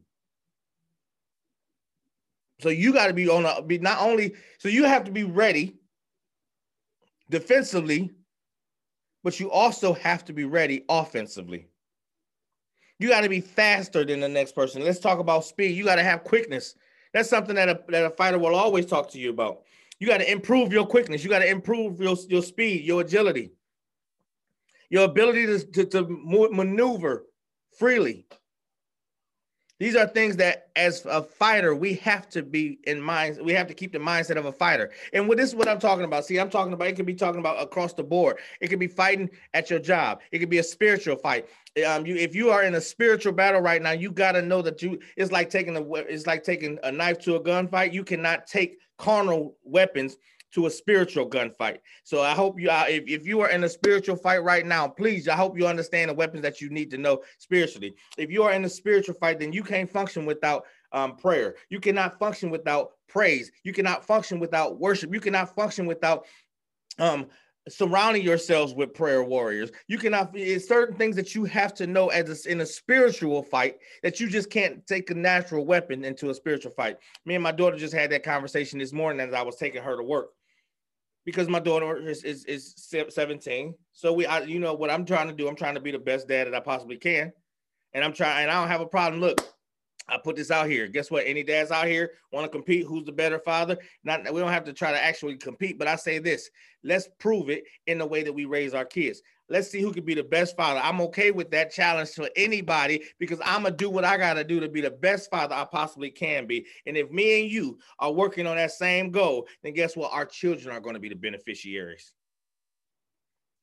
So you got to be so you have to be ready defensively, but you also have to be ready offensively. You got to be faster than the next person. Let's talk about speed. You got to have quickness. That's something that a fighter will always talk to you about. You got to improve your quickness. You got to improve your speed, your agility, your ability to maneuver freely. These are things that, as a fighter, we have to be in mind. We have to keep the mindset of a fighter. And this is what I'm talking about. See, I'm talking about, it could be talking about across the board. It could be fighting at your job. It could be a spiritual fight. If you are in a spiritual battle right now, you got to know that it's like taking a knife to a gunfight. You cannot take carnal weapons to a spiritual gunfight. So I hope if you are in a spiritual fight right now, please, I hope you understand the weapons that you need to know spiritually. If you are in a spiritual fight, then you can't function without prayer. You cannot function without praise. You cannot function without worship. You cannot function without surrounding yourselves with prayer warriors. You cannot, it's certain things that you have to know in a spiritual fight, that you just can't take a natural weapon into a spiritual fight. Me and my daughter just had that conversation this morning as I was taking her to work, because my daughter is 17. So you know what I'm trying to do. I'm trying to be the best dad that I possibly can. And I don't have a problem. Look, I put this out here. Guess what? Any dads out here want to compete? Who's the better father? We don't have to try to actually compete, but I say this: let's prove it in the way that we raise our kids. Let's see who can be the best father. I'm okay with that challenge for anybody, because I'm going to do what I got to do to be the best father I possibly can be. And if me and you are working on that same goal, then guess what? Our children are going to be the beneficiaries.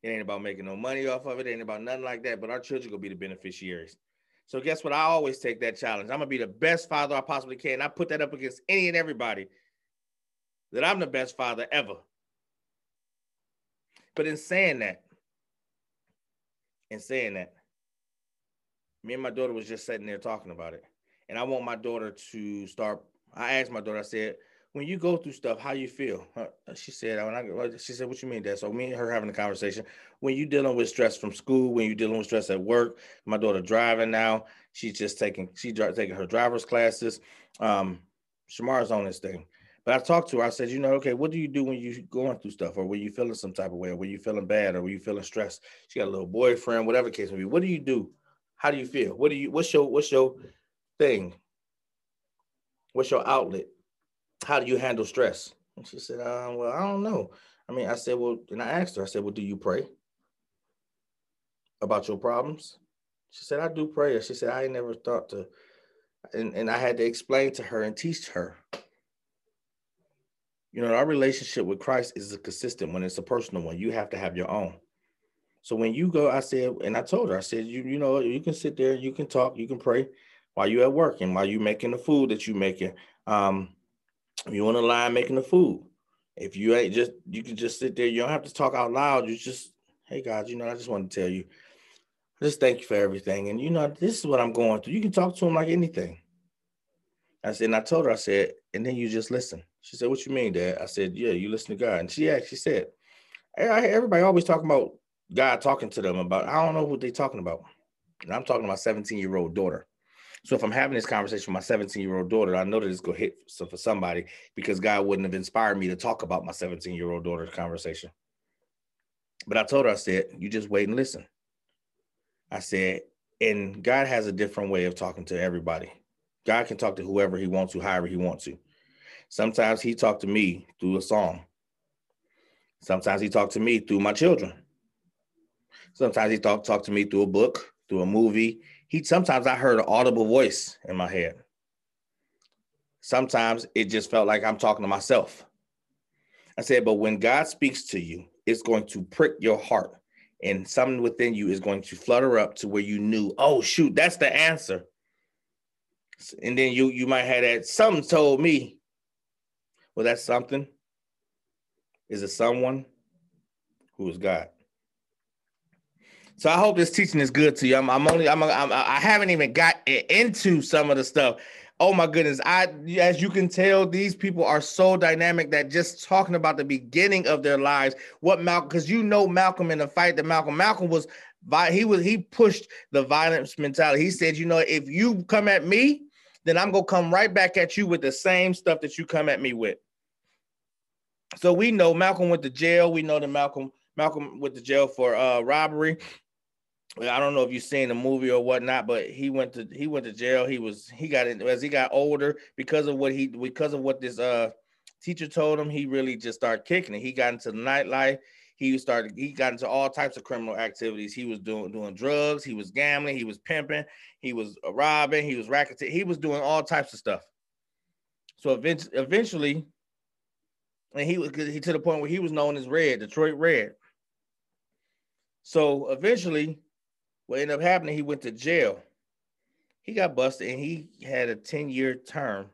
It ain't about making no money off of it. It ain't about nothing like that. But our children gonna be the beneficiaries. So guess what? I always take that challenge. I'm gonna be the best father I possibly can. I put that up against any and everybody that I'm the best father ever. But in saying that, me and my daughter was just sitting there talking about it. And I want my daughter to start. I asked my daughter, I said, when you go through stuff, how you feel? She said, she said, what you mean, Dad? So me and her having a conversation. When you dealing with stress from school, when you dealing with stress at work, my daughter driving now, she's taking her driver's classes. Shamar's on this thing. But I talked to her. I said, okay, what do you do when you're going through stuff, or when you feeling some type of way, or when you feeling bad, or when you feeling stressed? She got a little boyfriend, whatever the case may be. What do you do? How do you feel? What's your thing? What's your outlet? How do you handle stress? And she said, well, I don't know. I said, well, and I asked her, I said, well, do you pray about your problems? She said, I do pray. She said, I ain't never thought to, and I had to explain to her and teach her. Our relationship with Christ is a consistent one. It's a personal one. You have to have your own. So when you go, I said, and I told her, I said, you can sit there, you can talk, you can pray while you're at work and while you're making the food that you're making. You on the line making the food. If you ain't you can just sit there. You don't have to talk out loud. You just, hey God, I just want to tell you, just thank you for everything. And this is what I'm going through. You can talk to him like anything. I said, and I told her, I said, and then you just listen. She said, what you mean, Dad? I said, yeah, you listen to God. And she said, everybody always talking about God talking to them about, I don't know what they're talking about. And I'm talking to my 17-year-old daughter. So if I'm having this conversation with my 17-year-old daughter, I know that it's going to hit for somebody, because God wouldn't have inspired me to talk about my 17-year-old daughter's conversation. But I told her, I said, you just wait and listen. I said, and God has a different way of talking to everybody. God can talk to whoever he wants to, however he wants to. Sometimes he talked to me through a song. Sometimes he talked to me through my children. Sometimes he talked to me through a book, through a movie. Sometimes I heard an audible voice in my head. Sometimes it just felt like I'm talking to myself. I said, but when God speaks to you, it's going to prick your heart, and something within you is going to flutter up to where you knew, oh, shoot, that's the answer. And then you might have that, something told me. Well, that something is a someone who is God. So I hope this teaching is good to you. I haven't even got into some of the stuff. Oh my goodness. As you can tell, these people are so dynamic that just talking about the beginning of their lives, because Malcolm in the fight that Malcolm was, he pushed the violence mentality. He said, if you come at me, then I'm going to come right back at you with the same stuff that you come at me with. So we know Malcolm went to jail. We know that Malcolm went to jail for robbery. I don't know if you've seen the movie or whatnot, but he went to jail. He got in as he got older because of what this teacher told him. He really just started kicking it. He got into the nightlife. He got into all types of criminal activities. He was doing drugs. He was gambling. He was pimping. He was robbing. He was racketeering. He was doing all types of stuff. So eventually, and he to the point where he was known as Detroit Red. So eventually, what ended up happening, he went to jail. He got busted, and he had a 10-year term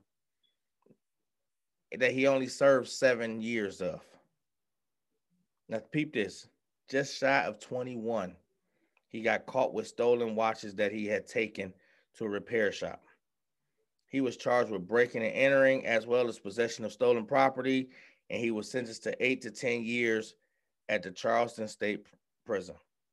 that he only served 7 years of. Now, peep this. Just shy of 21, he got caught with stolen watches that he had taken to a repair shop. He was charged with breaking and entering, as well as possession of stolen property, and he was sentenced to 8 to 10 years at the Charleston State Prison.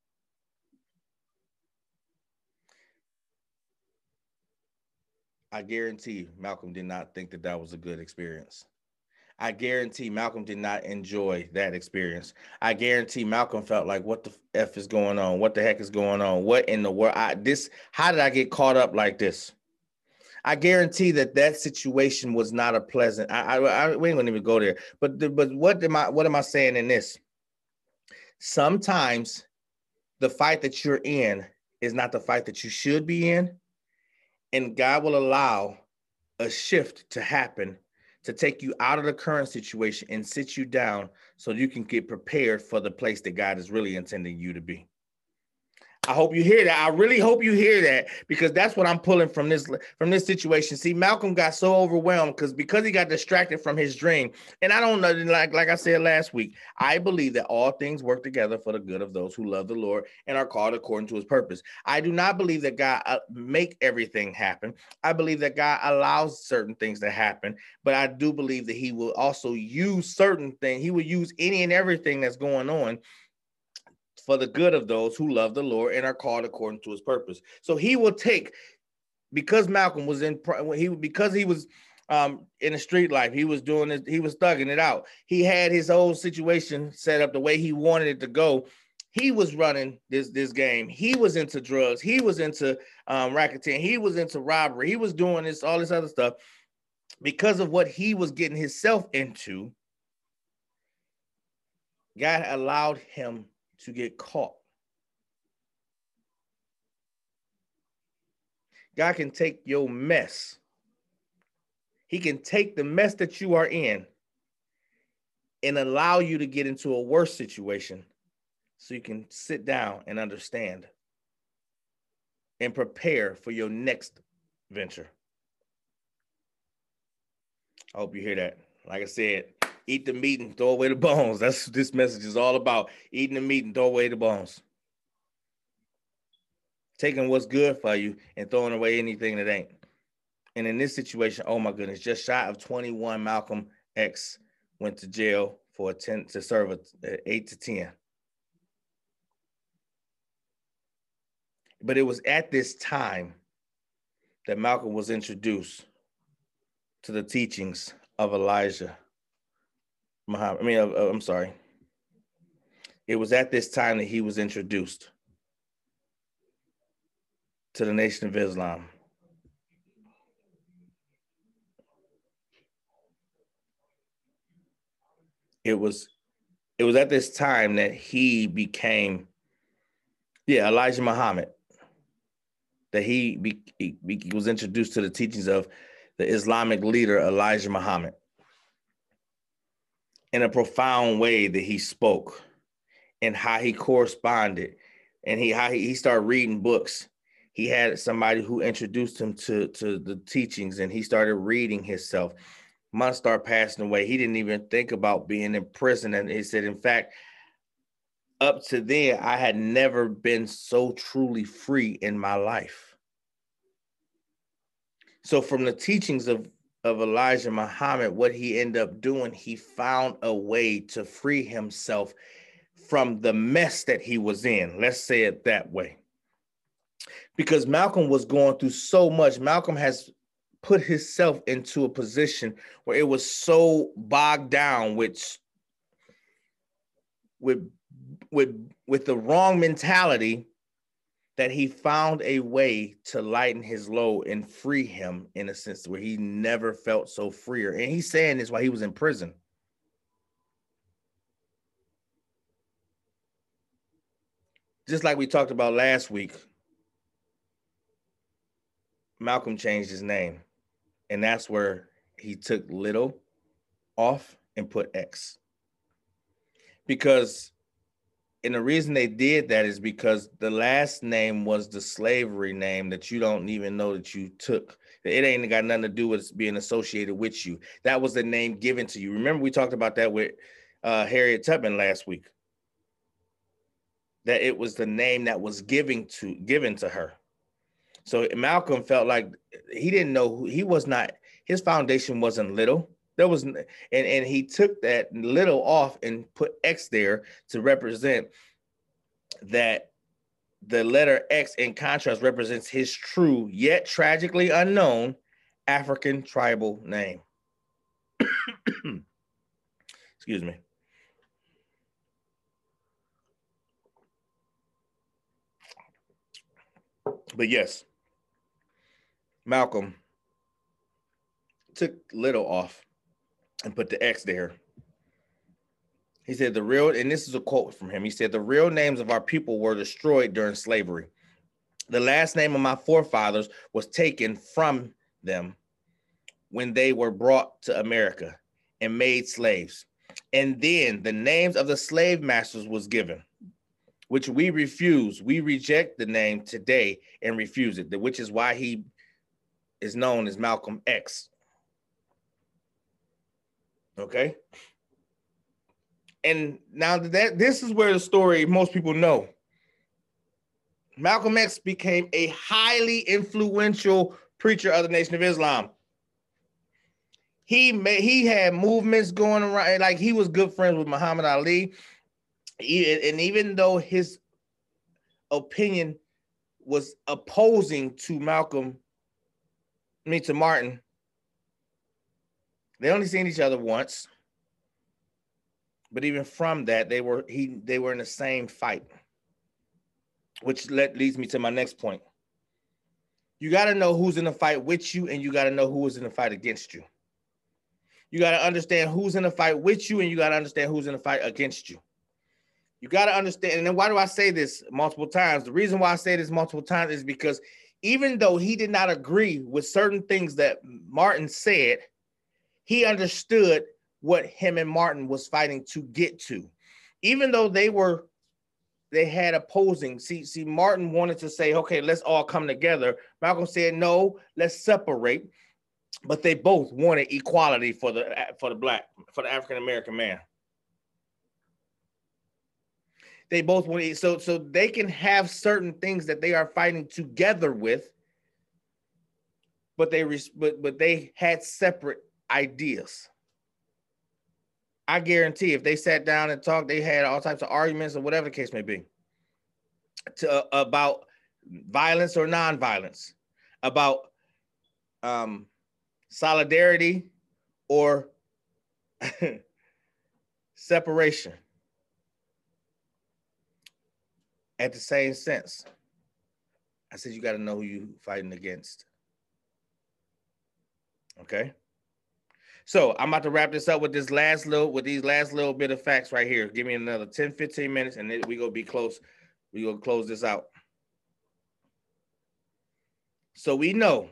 I guarantee Malcolm did not think that was a good experience. I guarantee Malcolm did not enjoy that experience. I guarantee Malcolm felt like, what the F is going on? What the heck is going on? What in the world? How did I get caught up like this? I guarantee that situation was not a pleasant. We ain't gonna even go there. But what am I saying in this? Sometimes the fight that you're in is not the fight that you should be in, and God will allow a shift to happen to take you out of the current situation and sit you down so you can get prepared for the place that God is really intending you to be. I hope you hear that. I really hope you hear that, because that's what I'm pulling from this situation. See, Malcolm got so overwhelmed because he got distracted from his dream. And I don't know, like I said last week, I believe that all things work together for the good of those who love the Lord and are called according to his purpose. I do not believe that God make everything happen. I believe that God allows certain things to happen, but I do believe that he will also use certain things. He will use any and everything that's going on for the good of those who love the Lord and are called according to his purpose. So he will take, because Malcolm was because he was in the street life, he was doing this, he was thugging it out. He had his whole situation set up the way he wanted it to go. He was running this game. He was into drugs. He was into racketeering. He was into robbery. He was doing all this other stuff because of what he was getting himself into. God allowed him to get caught. God can take your mess. He can take the mess that you are in and allow you to get into a worse situation so you can sit down and understand and prepare for your next venture. I hope you hear that. Like I said, eat the meat and throw away the bones. That's what this message is all about. Eating the meat and throw away the bones. Taking what's good for you and throwing away anything that ain't. And in this situation, oh my goodness, just shy of 21, Malcolm X went to jail for to serve 8 to 10. But it was at this time that Malcolm was introduced to the teachings of Elijah Muhammad. I'm sorry. It was at this time that he was introduced to the Nation of Islam. It was at this time that he became, Elijah Muhammad, that he was introduced to the teachings of the Islamic leader, Elijah Muhammad, in a profound way that he spoke and how he corresponded and how he started reading books. He had somebody who introduced him to the teachings, and he started reading himself. Months started passing away. He didn't even think about being in prison. And he said, in fact, up to then, I had never been so truly free in my life. So from the teachings of Elijah Muhammad, what he ended up doing, he found a way to free himself from the mess that he was in. Let's say it that way. Because Malcolm was going through so much. Malcolm has put himself into a position where it was so bogged down with the wrong mentality that he found a way to lighten his load and free him in a sense where he never felt so freer. And he's saying this while he was in prison. Just like we talked about last week, Malcolm changed his name. And that's where he took little off and put X. And the reason they did that is because the last name was the slavery name that you don't even know that you took. It ain't got nothing to do with being associated with you. That was the name given to you. Remember, we talked about that with Harriet Tubman last week. That it was the name that was given to her. So Malcolm felt like he didn't know his foundation wasn't little. There was, and he took that little off and put X there to represent that the letter X in contrast represents his true yet tragically unknown African tribal name. Excuse me. But yes, Malcolm took little off and put the X there. He said and this is a quote from him. He said, the real names of our people were destroyed during slavery. The last name of my forefathers was taken from them when they were brought to America and made slaves. And then the names of the slave masters was given, which we refuse. We reject the name today and refuse it, which is why he is known as Malcolm X. Okay? And now that this is where the story most people know. Malcolm X became a highly influential preacher of the Nation of Islam. He had movements going around, like he was good friends with Muhammad Ali. And even though his opinion was opposing to Martin, they only seen each other once. But even from that, they were in the same fight. Which leads me to my next point. You got to know who's in the fight with you, and you got to know who is in the fight against you. You got to understand who's in the fight with you, and you got to understand who's in the fight against you. You got to understand, and then why do I say this multiple times? The reason why I say this multiple times is because even though he did not agree with certain things that Martin said, he understood what him and Martin was fighting to get to. Even though they had opposing. See, Martin wanted to say, okay, let's all come together. Malcolm said, no, let's separate. But they both wanted equality for the African-American man. They both wanted, so they can have certain things that they are fighting together with, but they had separate ideas. I guarantee if they sat down and talked, they had all types of arguments or whatever the case may be about violence or nonviolence, about solidarity or separation. At the same sense, I said you got to know who you're fighting against. Okay. So I'm about to wrap this up with these last little bit of facts right here. Give me another 10, 15 minutes, and then we're gonna be close. We're gonna close this out. So we know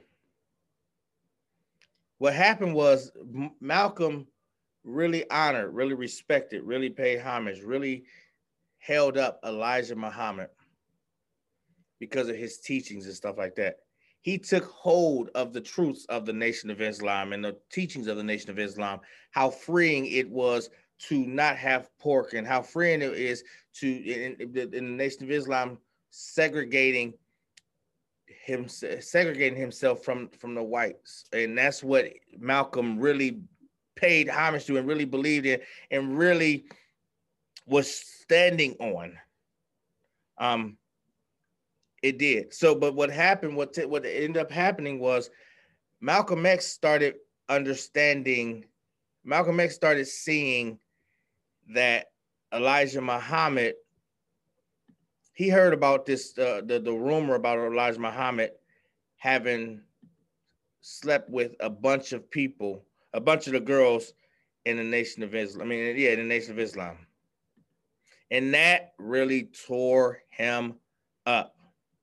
what happened was Malcolm really honored, really respected, really paid homage, really held up Elijah Muhammad because of his teachings and stuff like that. He took hold of the truths of the Nation of Islam and the teachings of the Nation of Islam, how freeing it was to not have pork and how freeing it is to, in the Nation of Islam, segregating himself from the whites. And that's what Malcolm really paid homage to and really believed in and really was standing on. It did. So, but what happened, what ended up happening was Malcolm X started understanding, Malcolm X started seeing that Elijah Muhammad, he heard about this, the rumor about Elijah Muhammad having slept with a bunch of people, a bunch of the girls in the Nation of Islam. The Nation of Islam. And that really tore him up.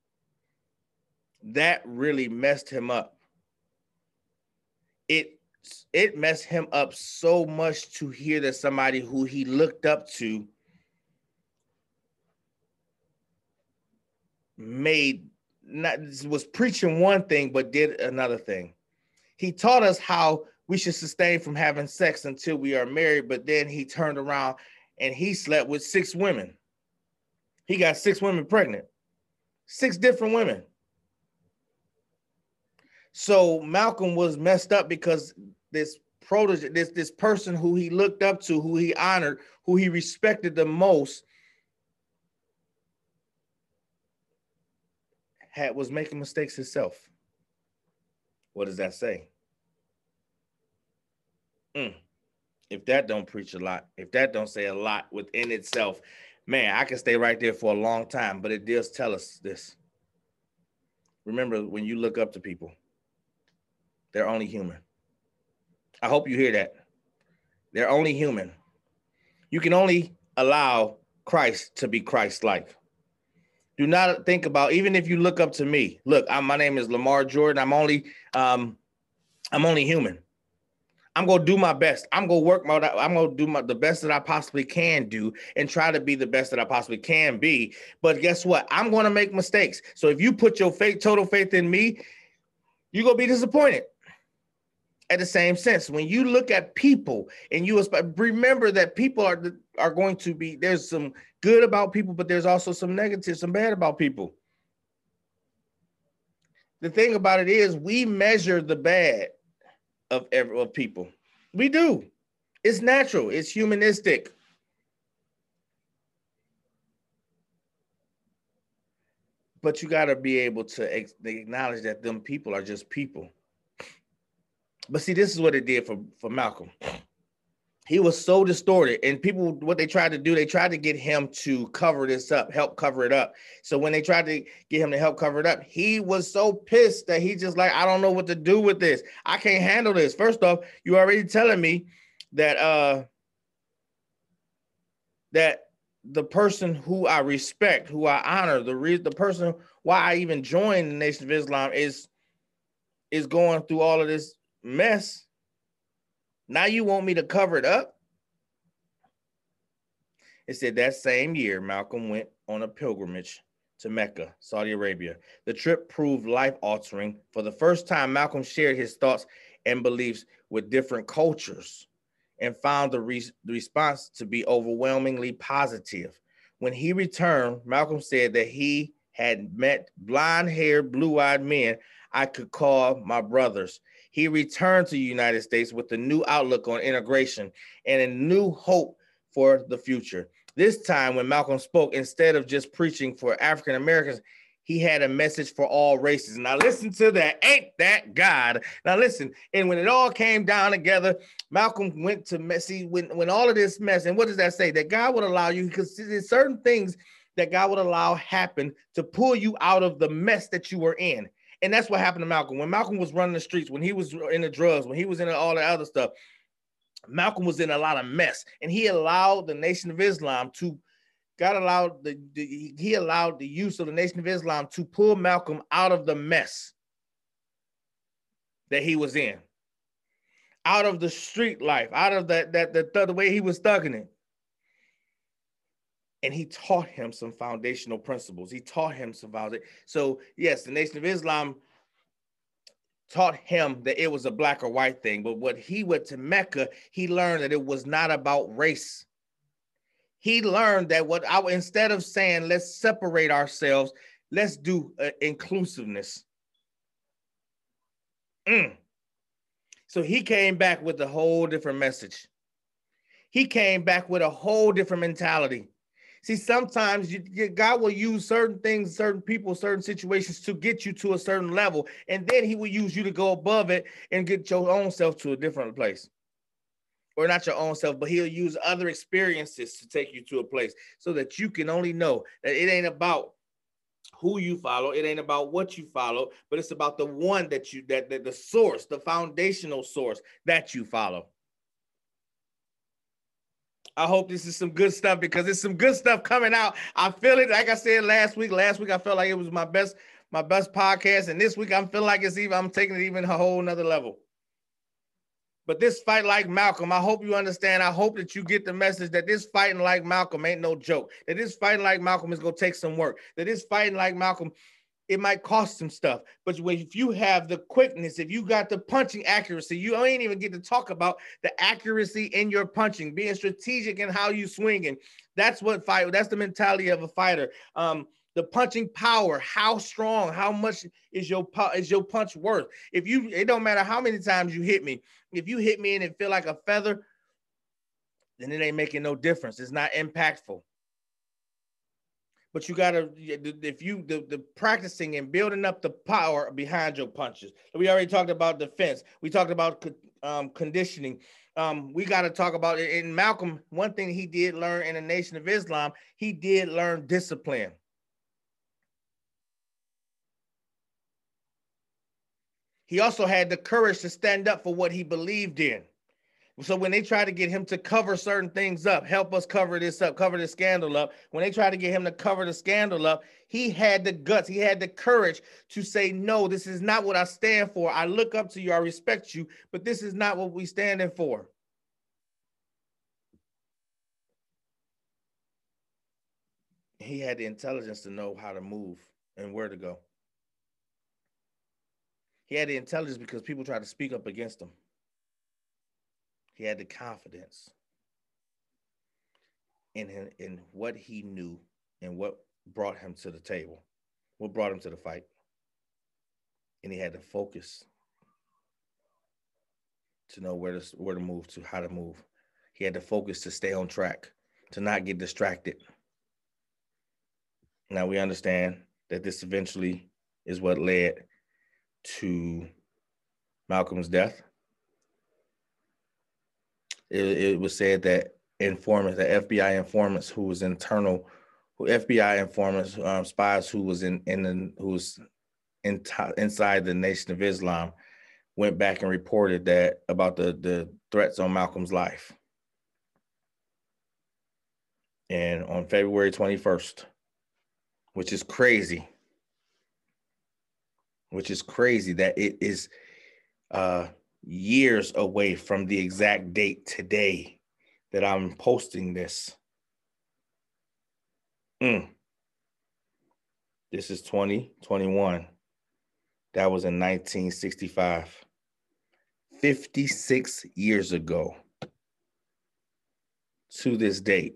That really messed him up. It messed him up so much to hear that somebody who he looked up to was preaching one thing but did another thing. He taught us how we should sustain from having sex until we are married, but then he turned around and he slept with 6 women. He got 6 women pregnant, 6 different women. So Malcolm was messed up because this protege, this person who he looked up to, who he honored, who he respected the most, was making mistakes himself. What does that say? If that don't preach a lot, if that don't say a lot within itself, man, I can stay right there for a long time, but it does tell us this. Remember, when you look up to people, they're only human. I hope you hear that. They're only human. You can only allow Christ to be Christ-like. Do not think about, even if you look up to me, look, my name is Lamar Jordan. I'm only human. I'm gonna do my best. I'm gonna do the best that I possibly can do and try to be the best that I possibly can be. But guess what? I'm gonna make mistakes. So if you put your total faith in me, you're gonna be disappointed. At the same sense, when you look at people and you remember that people are going to be, there's some good about people, but there's also some negative, some bad about people. The thing about it is we measure the bad of people. We do. It's natural. It's humanistic. But you got to be able to acknowledge that them people are just people. But see, this is what it did for Malcolm. He was so distorted, and people, what they tried to do, they tried to get him to cover this up, help cover it up. So when they tried to get him to help cover it up, he was so pissed that he just like, I don't know what to do with this. I can't handle this. First off, you already telling me that that the person who I respect, who I honor, the person why I even joined the Nation of Islam is going through all of this mess. Now you want me to cover it up? It said that same year, Malcolm went on a pilgrimage to Mecca, Saudi Arabia. The trip proved life-altering. For the first time, Malcolm shared his thoughts and beliefs with different cultures and found the response to be overwhelmingly positive. When he returned, Malcolm said that he had met blonde-haired, blue-eyed men I could call my brothers. He returned to the United States with a new outlook on integration and a new hope for the future. This time, when Malcolm spoke, instead of just preaching for African Americans, he had a message for all races. Now listen to that. Ain't that God? Now listen. And when it all came down together, Malcolm went to Messi when all of this mess. And what does that say? That God would allow you, because there's certain things that God would allow happen to pull you out of the mess that you were in. And that's what happened to Malcolm. When Malcolm was running the streets, when he was in the drugs, when he was in all the other stuff, Malcolm was in a lot of mess. And he allowed the Nation of Islam to, he allowed the use of the Nation of Islam to pull Malcolm out of the mess that he was in, out of the street life, out of the way he was thugging it. And he taught him some foundational principles. He taught him some values. So yes, the Nation of Islam taught him that it was a black or white thing. But when he went to Mecca, he learned that it was not about race. He learned that instead of saying, let's separate ourselves, let's do inclusiveness. So he came back with a whole different message. He came back with a whole different mentality. See, sometimes God will use certain things, certain people, certain situations to get you to a certain level, and then he will use you to go above it and get your own self to a different place. Or not your own self, but he'll use other experiences to take you to a place so that you can only know that it ain't about who you follow, it ain't about what you follow, but it's about the one that the source, the foundational source that you follow. I hope this is some good stuff, because there's some good stuff coming out. I feel it. Like I said last week I felt like it was my best podcast. And this week I'm feeling like I'm taking it even a whole nother level. But this fight like Malcolm, I hope you understand. I hope that you get the message that this fighting like Malcolm ain't no joke. That this fighting like Malcolm is going to take some work. That this fighting like Malcolm, it might cost some stuff. But if you have the quickness, if you got the punching accuracy, you ain't even get to talk about the accuracy in your punching, being strategic in how you swing. And that's the mentality of a fighter. The punching power, how strong, how much is your punch worth? It don't matter how many times you hit me. If you hit me and it feel like a feather, then it ain't making no difference. It's not impactful. But you gotta, the practicing and building up the power behind your punches. We already talked about defense. We talked about conditioning. We got to talk about it. In Malcolm, one thing he did learn in the Nation of Islam, he did learn discipline. He also had the courage to stand up for what he believed in. So when they try to get him to cover certain things up, help us cover this up, cover this scandal up, when they try to get him to cover the scandal up, he had the guts, he had the courage to say, no, this is not what I stand for. I look up to you, I respect you, but this is not what we standing for. He had the intelligence to know how to move and where to go. He had the intelligence because people tried to speak up against him. He had the confidence in what he knew and what brought him to the table, what brought him to the fight. And he had the focus to know where to move, to how to move. He had the focus to stay on track, to not get distracted. Now we understand that this eventually is what led to Malcolm's death. It was said that informants, the FBI informants who was internal, FBI informants, spies who was inside the Nation of Islam, went back and reported that about the threats on Malcolm's life. And on February 21st, which is crazy that it is years away from the exact date today that I'm posting this. This is 2021. That was in 1965. 56 years ago to this date.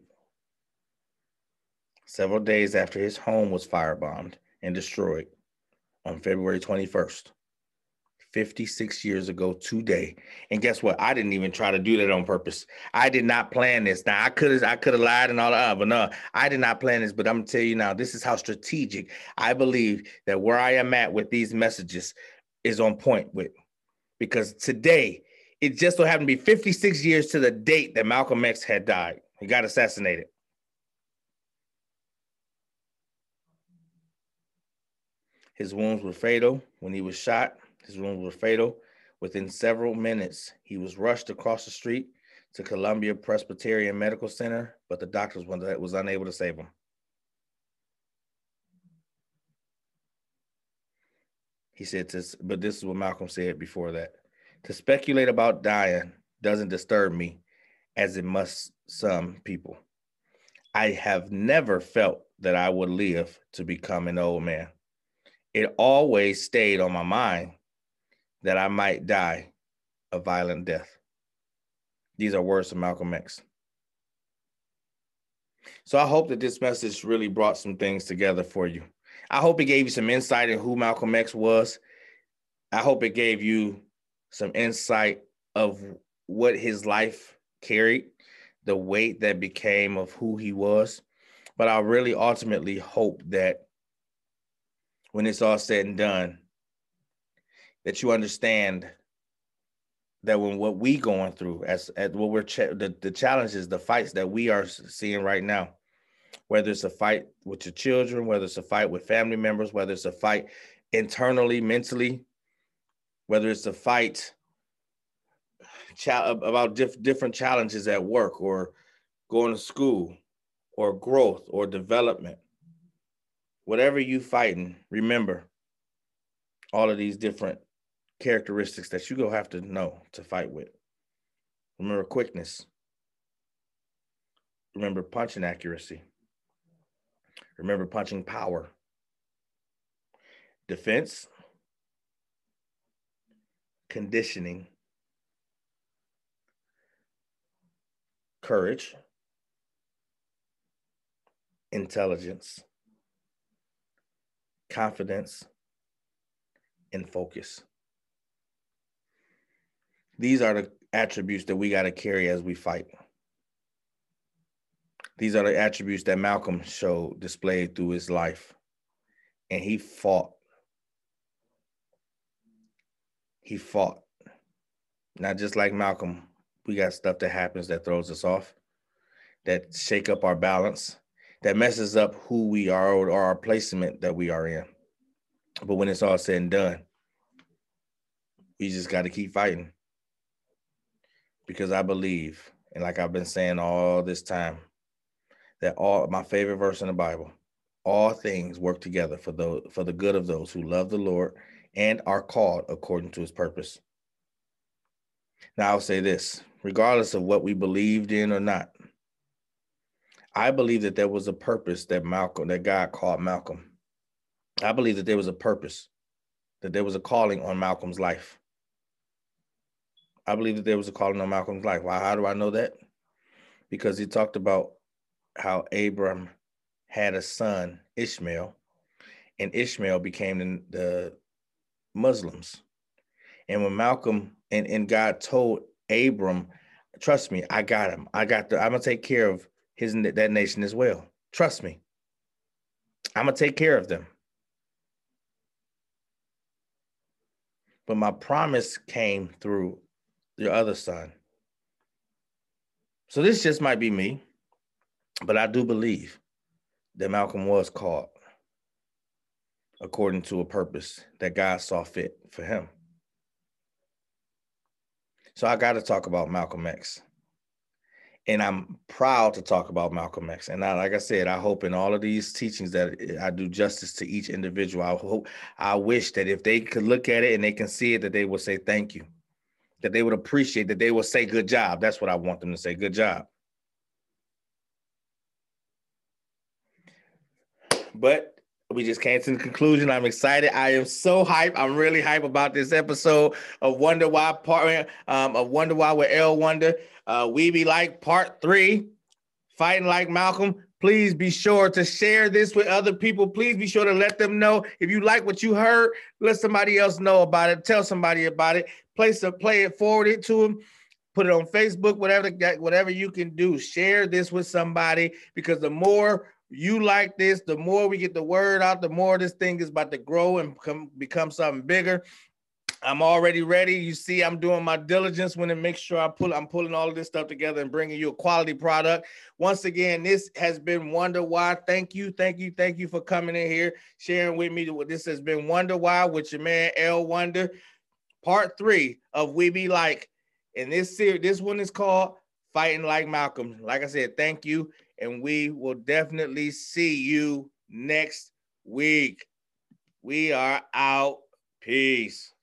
Several days after his home was firebombed and destroyed on February 21st. 56 years ago today. And guess what? I didn't even try to do that on purpose. I did not plan this. Now I could have lied and all that, but no, I did not plan this. But I'm gonna tell you now, this is how strategic I believe that where I am at with these messages is on point with. Because today, it just so happened to be 56 years to the date that Malcolm X had died. He got assassinated. His wounds were fatal when he was shot. His wounds were fatal. Within several minutes, he was rushed across the street to Columbia Presbyterian Medical Center, but the doctors was unable to save him. He said, but this is what Malcolm said before that. To speculate about dying doesn't disturb me, as it must some people. I have never felt that I would live to become an old man. It always stayed on my mind that I might die a violent death. These are words of Malcolm X. So I hope that this message really brought some things together for you. I hope it gave you some insight in who Malcolm X was. I hope it gave you some insight of what his life carried, the weight that became of who he was. But I really ultimately hope that when it's all said and done, that you understand that when what we going through as what we're the challenges, the fights that we are seeing right now, whether it's a fight with your children, whether it's a fight with family members, whether it's a fight internally, mentally, whether it's a fight about different challenges at work or going to school or growth or development, whatever you fighting, remember all of these different characteristics that you gonna have to know to fight with. Remember quickness. Remember punching accuracy. Remember punching power. Defense. Conditioning. Courage. Intelligence. Confidence. And focus. These are the attributes that we got to carry as we fight. These are the attributes that Malcolm showed displayed through his life. And he fought. He fought. Not just like Malcolm, we got stuff that happens that throws us off, that shake up our balance, that messes up who we are or our placement that we are in. But when it's all said and done, we just got to keep fighting. because I believe, and like I've been saying all this time, that all my favorite verse in the Bible, all things work together for the good of those who love the Lord and are called according to his purpose. Now I'll say this, regardless of what we believed in or not, I believe that there was a purpose that God called Malcolm. I believe that there was a purpose, that there was a calling on Malcolm's life. I believe that there was a calling on Malcolm's life. Well, how do I know that? Because he talked about how Abram had a son, Ishmael, and Ishmael became the Muslims. And when Malcolm and God told Abram, trust me, I got him. I'm gonna take care of that nation as well. Trust me. I'm gonna take care of them. But my promise came through your other son. So this just might be me, but I do believe that Malcolm was called according to a purpose that God saw fit for him. So I got to talk about Malcolm X. And I'm proud to talk about Malcolm X. And like I said, I hope in all of these teachings that I do justice to each individual. I wish that if they could look at it and they can see it, that they would say thank you, that they would appreciate, that they would say good job. That's what I want them to say, good job. But we just came to the conclusion. I'm excited. I am so hyped. I'm really hyped about this episode of Wonder Why with L Wonder. We Be Like Part 3, Fighting Like Malcolm. Please be sure to share this with other people. Please be sure to let them know. If you like what you heard, let somebody else know about it. Tell somebody about it. Play it, forward it to them. Put it on Facebook, whatever you can do. Share this with somebody, because the more you like this, the more we get the word out, the more this thing is about to grow and become something bigger. I'm already ready. You see, I'm doing my diligence when to make sure I'm pulling all of this stuff together and bringing you a quality product. Once again, this has been Wonder Why. Thank you for coming in here, sharing with me. This has been Wonder Why with your man L Wonder, Part 3 of We Be Like. And this series, this one is called Fighting Like Malcolm. Like I said, thank you. And we will definitely see you next week. We are out. Peace.